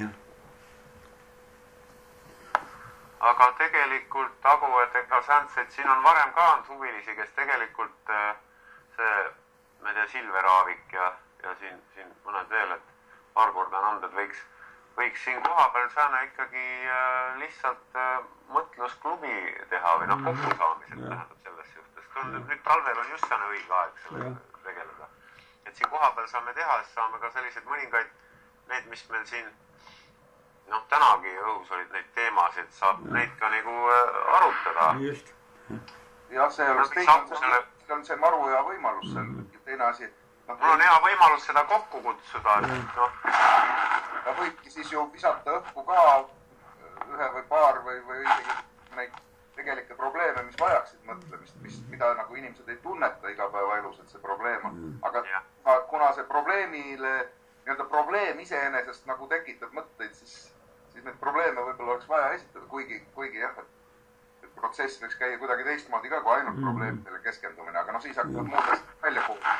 Aga tegelikult, Agu, et ega sändseid, siin on varem ka olnud huvilisi, kes tegelikult see, ma ei tea, Silver Aavik ja siin mõned veel, et paar korda on olnud, et võiks siin kohapeal saana ikkagi lihtsalt mõtlusklubi teha või kokkusaamised tähendab selles suhtes. Nüüd talvel on just saane õige aeg selle tegeleda. Et siin kohapeal saame teha, siis saame ka sellised mõningaid, need, mis meil siin, tänagi õhus olid neid teemasid, saab neid ka nagu arutada. Just. Ja see on see maru hea võimalus, teine asi. Mul on hea võimalus seda kokku kutsuda. Ja võibki siis ju visata õhku ka ühe või paar või neid tegelikke probleeme, mis vajaksid mõtlemist, mida nagu inimesed ei tunneta igapäevaelus, et see probleem on. Aga kuna see probleem iseenesest nagu tekitab mõtteid, siis neid probleeme võib-olla oleks vaja esitada, kuigi jah, et protsess võiks käia kuidagi teistmoodi ka, kui ainult probleemidele keskendumine, aga siis hakkavad muudest välja kuulda.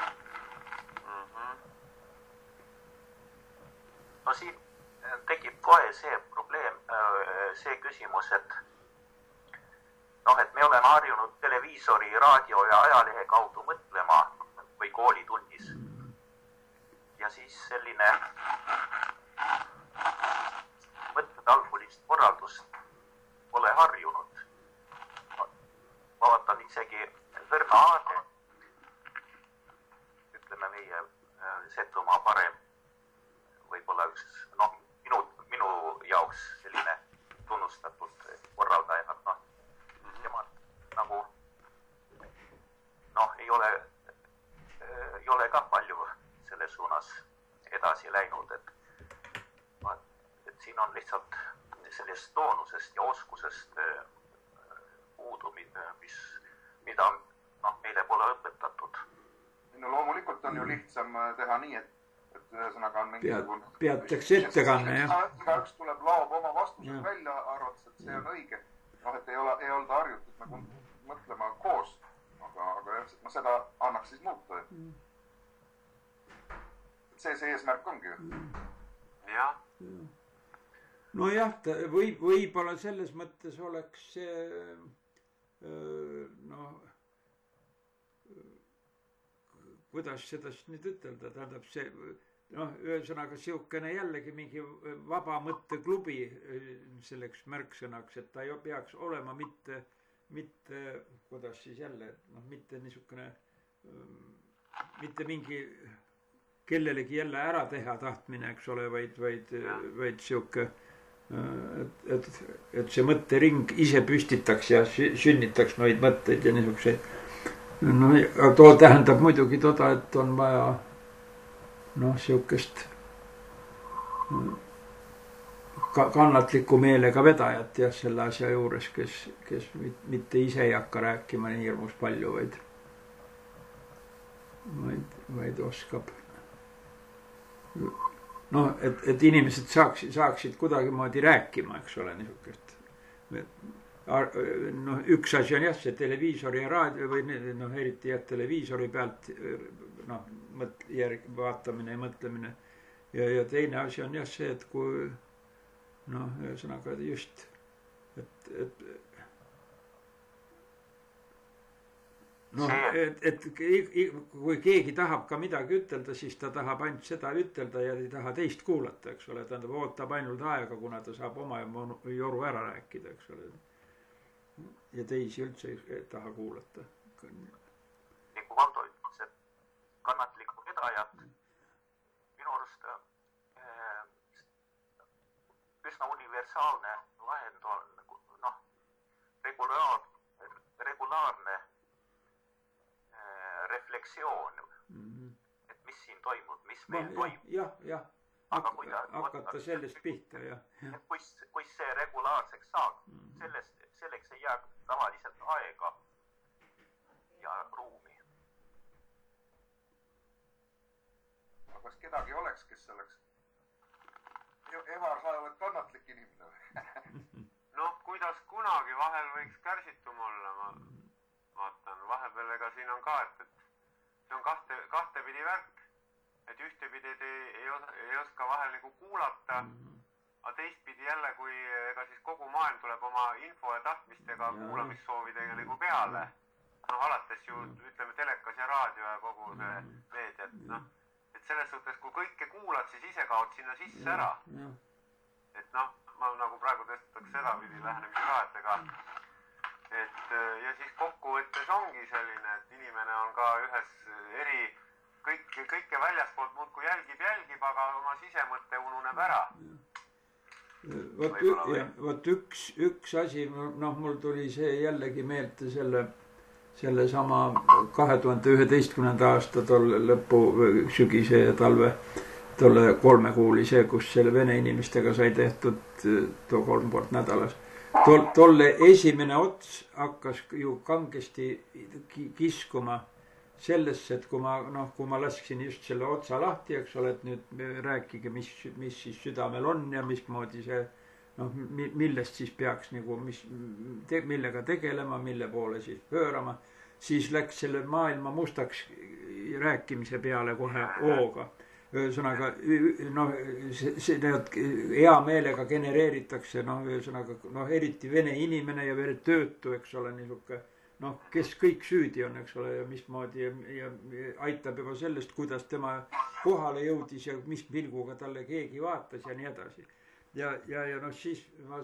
Siin tekib kohe see probleem, see küsimus, et me oleme harjunud televiisori, raadio ja ajalehe kaudu mõtlema või koolitunnis. Ja siis selline mõttetalgulist korraldust pole harjunud. Ma vaatan isegi Kõrna Aade, ütleme meie Setumaa parem, võib-olla üks, minu jaoks selline tunnustatud korraldaja, tema nagu, ei ole ka palju selle suunas edasi läinud, et siin on lihtsalt sellest toonusest ja oskusest puudumid, mida meile pole õpetatud. Loomulikult on ju lihtsam teha nii, et ühesõnaga on mingisugune... Peatakse ettekanne, jah. Igaüks tuleb laob oma vastused välja, arvates, et see on õige. Et ei olda harjutud nagu mõtlema koos, aga ma seda annaks siis muuta. See eesmärk ongi ju. Jah. Nojah, võib-olla selles mõttes oleks kuidas seda siis nüüd ütelda, tähendab see, noh, ühesõnaga siukene jällegi mingi vaba mõtteklubi selleks märksõnaks, et ta ei peaks olema mitte, kuidas siis jälle, noh, mitte niisugune, mitte mingi kellelegi jälle ära teha tahtmine, eks ole, vaid siuke, et see mõttering ise püstitaks ja sünnitaks neid mõtteid ja niisuguseid. No too tähendab muidugi toda, et on vaja noh, siukest kannatliku meelega vedajat jah, selle asja juures, kes mitte ise ei hakka rääkima nii hirmus palju, vaid oskab. Noh, et inimesed saaksid kuidagimoodi rääkima, eks ole, niisugust. Noh, üks asi on jah, see televiisori ja raadio või noh, eriti jah, televiisori pealt noh, vaatamine ja mõtlemine. Ja teine asi on jah see, et kui noh, ühesõnaga just, et noh, et kui keegi tahab ka midagi ütelda, siis ta tahab ainult seda ütelda ja ei taha teist kuulata, eks ole, tähendab, ootab ainult aega, kuna ta saab oma joru ära rääkida, eks ole. Ja teisi üldse ei taha kuulata. Nii kui Valdo ütles, et kannatlikku vedajat minu arust üsna universaalne vahend on noh, regulaarne refleksioon, et mis siin toimub, mis meil toimub. Jah, hakata sellest pihta, jah. Kui see regulaarseks saab, selleks ei jää tavaliselt aega ja ruumi. Aga kas kedagi oleks, kes oleks? Evar, sa oled kannatlik inimene või? Noh, kuidas kunagi vahel võiks kärsitum olla, ma vaatan, vahepeal ega siin on ka, et see on kahtepidi värk, et ühtepidi ei oska vahel nagu kuulata, aga teistpidi jälle, kui ega siis kogu maailm tuleb oma info ja tahtmistega kuulamissoovidega nagu peale. Noh, alates ju, ütleme, telekas ja raadio ja kogu see meedia, et noh, et selles suhtes, kui kõike kuulad, siis ise kaod sinna sisse ära. Et noh, ma nagu praegu tõstataks seda pidi lähenemise ka, et ega ja siis kokkuvõttes ongi selline, et inimene on ka ühes kõike väljaspoolt muudkui jälgib, aga oma sisemõtte ununeb ära. Vot üks asi, noh, mul tuli see jällegi meelde selle sama 2011. aasta tolle lõpu sügise ja talve tolle 3-kuulise, kus selle vene inimestega sai tehtud too 3 kord nädalas. Tolle esimene ots hakkas ju kangesti kiskuma sellesse, et kui ma lasksin just selle otsa lahti, eks ole, et nüüd rääkige, mis siis südamel on ja mismoodi see, noh, millest siis peaks nagu, millega tegelema, mille poole siis pöörama, siis läks selle maailma mustaks rääkimise peale kohe hooga. Ühesõnaga, noh, see hea meelega genereeritakse, noh, ühesõnaga, noh, eriti vene inimene ja veel töötu, eks ole, niisugune, noh, kes kõik süüdi on, eks ole, ja mismoodi ja aitab juba sellest, kuidas tema kohale jõudis ja mis pilguga talle keegi vaatas ja nii edasi. Ja noh, siis ma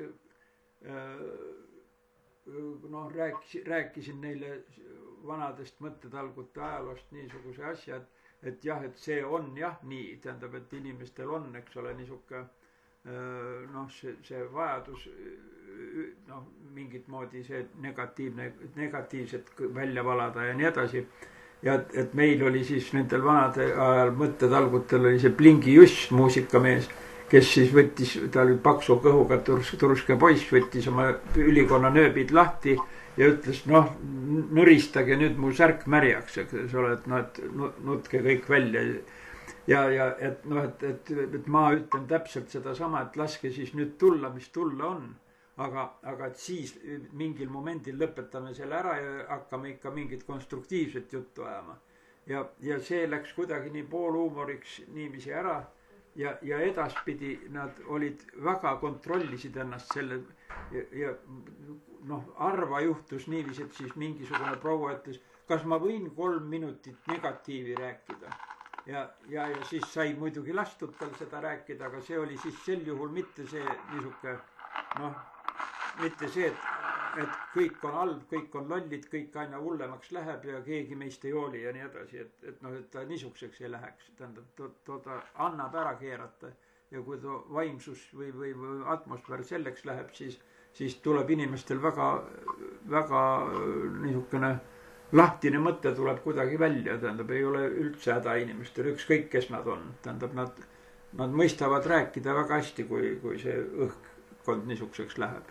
noh, rääkisin neile vanadest mõttetalgute ajaloost niisuguse asja, et jah, et see on jah nii, tähendab, et inimestel on, eks ole, niisugune noh, see vajadus noh, mingit moodi see negatiivset välja valada ja nii edasi. Ja et meil oli siis nendel vanade ajal mõttetalgutel oli see Plingi Juss, muusikamees, kes siis võttis, ta oli paksu kõhuga turuske poiss, võttis oma ülikonna nööbid lahti ja ütles, noh, nõristage nüüd mu särk märjaks, eks ole, et noh, et nutke kõik välja. Ja et noh, et ma ütlen täpselt seda sama, et laske siis nüüd tulla, mis tulla on. Aga et siis mingil momendil lõpetame selle ära ja hakkame ikka mingit konstruktiivset juttu ajama. Ja see läks kuidagi nii poolhuumoriks niiviisi ära. Ja edaspidi nad olid väga kontrollisid ennast selle ja noh, arva juhtus niiviisi, et siis mingisugune proua ütles, kas ma võin 3 minutit negatiivi rääkida. Ja siis sai muidugi lastud tal seda rääkida, aga see oli siis sel juhul mitte see niisuke, mitte see, et kõik on halb, kõik on lollid, kõik aina hullemaks läheb ja keegi meist ei hooli ja nii edasi, et ta niisuguseks ei läheks. Tähendab, ta annab ära keerata ja kui ta vaimsus või atmosfäär selleks läheb, siis tuleb inimestel väga niisugune lahtine mõte tuleb kuidagi välja, tähendab, ei ole üldse häda inimestel, ükskõik kes nad on. Tähendab, nad mõistavad rääkida väga hästi, kui see õhkkond niisuguseks läheb.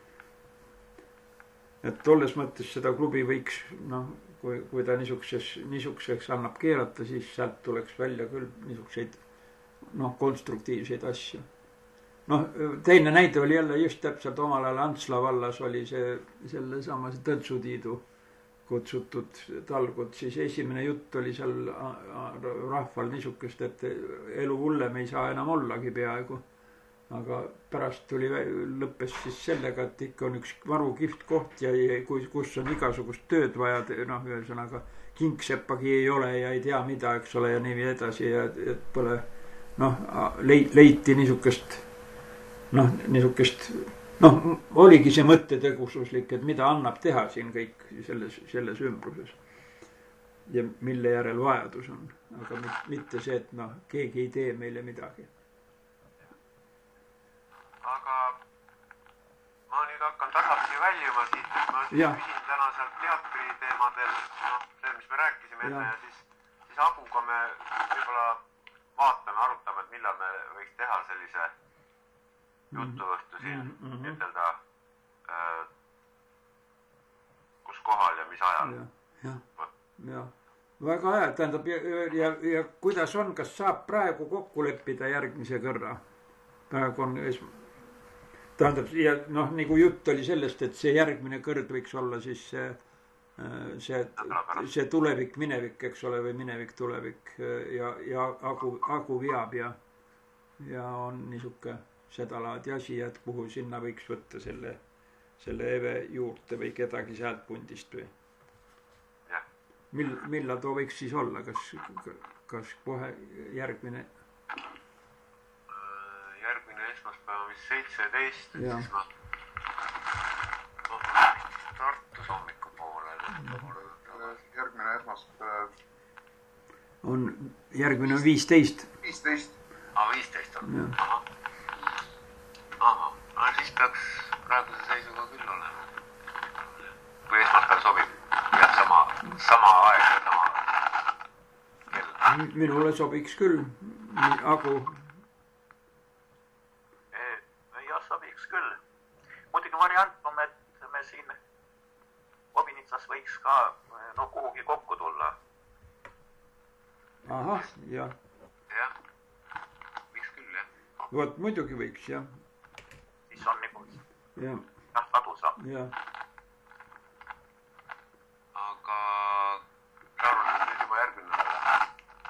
Et tolles mõttes seda klubi võiks, kui ta niisuguseks annab keerata, siis sealt tuleks välja küll niisuguseid, konstruktiivseid asju. Teine näide oli jälle just täpselt omal ajal Antsla vallas oli selle samase Tõntsutiidu kutsutud talgud, siis esimene jutt oli seal rahval niisugust, et elu hullem ei saa enam ollagi peaaegu. Aga pärast lõppes siis sellega, et ikka on üks varu kihvt koht ja kus on igasugust tööd vaja, ühesõnaga kingseppagi ei ole ja ei tea mida, eks ole, ja nii edasi ja et pole, leiti niisugust, oligi see mõttetegususlik, et mida annab teha siin kõik selles ümbruses ja mille järel vajadus on, aga mitte see, et keegi ei tee meile midagi. Aga ma nüüd hakkan tasapisi väljuma siit, et ma küsin täna sealt teatri teemadel, see, mis me rääkisime enne ja siis Aguga me võib-olla vaatame, arutame, et millal me võiks teha sellise jutuõhtu siin, ütelda kus kohal ja mis ajal. Ja. Väga hea, tähendab ja kuidas on, kas saab praegu kokku leppida järgmise kõrra? Praegu on tähendab, ja nagu jutt oli sellest, et see järgmine kõrd võiks olla siis see tulevik minevik, eks ole, või minevik tulevik ja Agu veab ja on niisuke seda laadi asi, et kuhu sinna võiks võtta selle Eve juurde või kedagi sealt pundist või millal too võiks siis olla, kas kohe järgmine esmaspäeva, mis 17, siis ma Tartus hommikupoole. Järgmine esmaspäev on, järgmine on 15. 15. 15 on. Aha. Siis peaks praeguse seisuga küll olema. Kui esmaspäev sobib, jääb sama aeg ja sama kell. Minule sobiks küll, Agu. Sobiks küll. Muidugi variant on, et me siin Obinitsas võiks ka kuhugi kokku tulla. Ahah, jah. Jah, võiks küll, jah. Vot muidugi võiks, jah. Siis on nagu adusa. Jah. Aga Rauno, see nüüd juba järgmine nädal.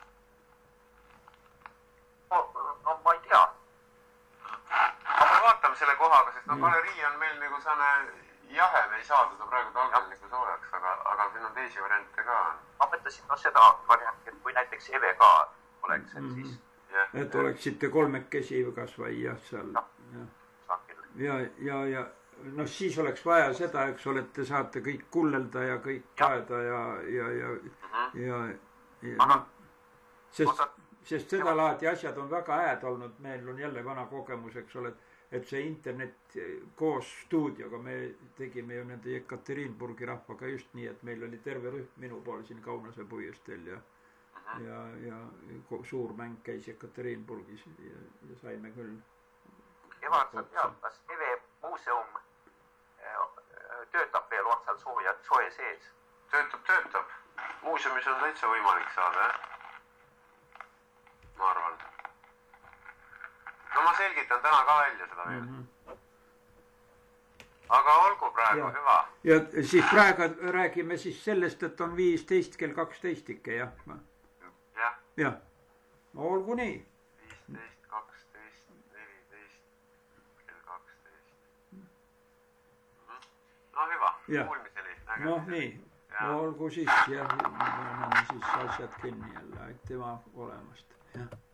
No ma ei tea. Vaatame selle kohaga, sest galerii on meil nagu saane jahe, me ei saa teda praegu talvel nagu soojaks, aga siin on teisi variante ka. Ma mõtlesin seda varianti, et kui näiteks Eve ka oleks, et siis... Et oleksite kolmekesi kas või jah, seal. Ja siis oleks vaja seda, eks ole, et te saate kõik kullelda ja kõik aeda ja sest seda laadi asjad on väga hääd olnud, meil on jälle vana kogemus, eks ole, et see internet koos stuudioga, me tegime ju nende Jekaterinburgi rahvaga just nii, et meil oli terve rühm minu pool siin Kaunase puiestel ja suur mäng käis Jekaterinburgis ja saime küll. Evad, sa tead, kas Eve muuseum töötab veel, on seal soe sees? Töötab. Muuseumis on täitsa võimalik saada, jah? Ma arvan. No ma selgitan täna ka välja seda veel. Aga olgu praegu, hüva. Ja siis praegu räägime siis sellest, et on 15 kell 12 ikke, jah? Jah. Olgu nii. 15, 12, 14, kell 12. No hyvä, kuulmiseli. No niin, olgu siis jah, paneme siis asjad kinni jälle, aitüma olemast, jah.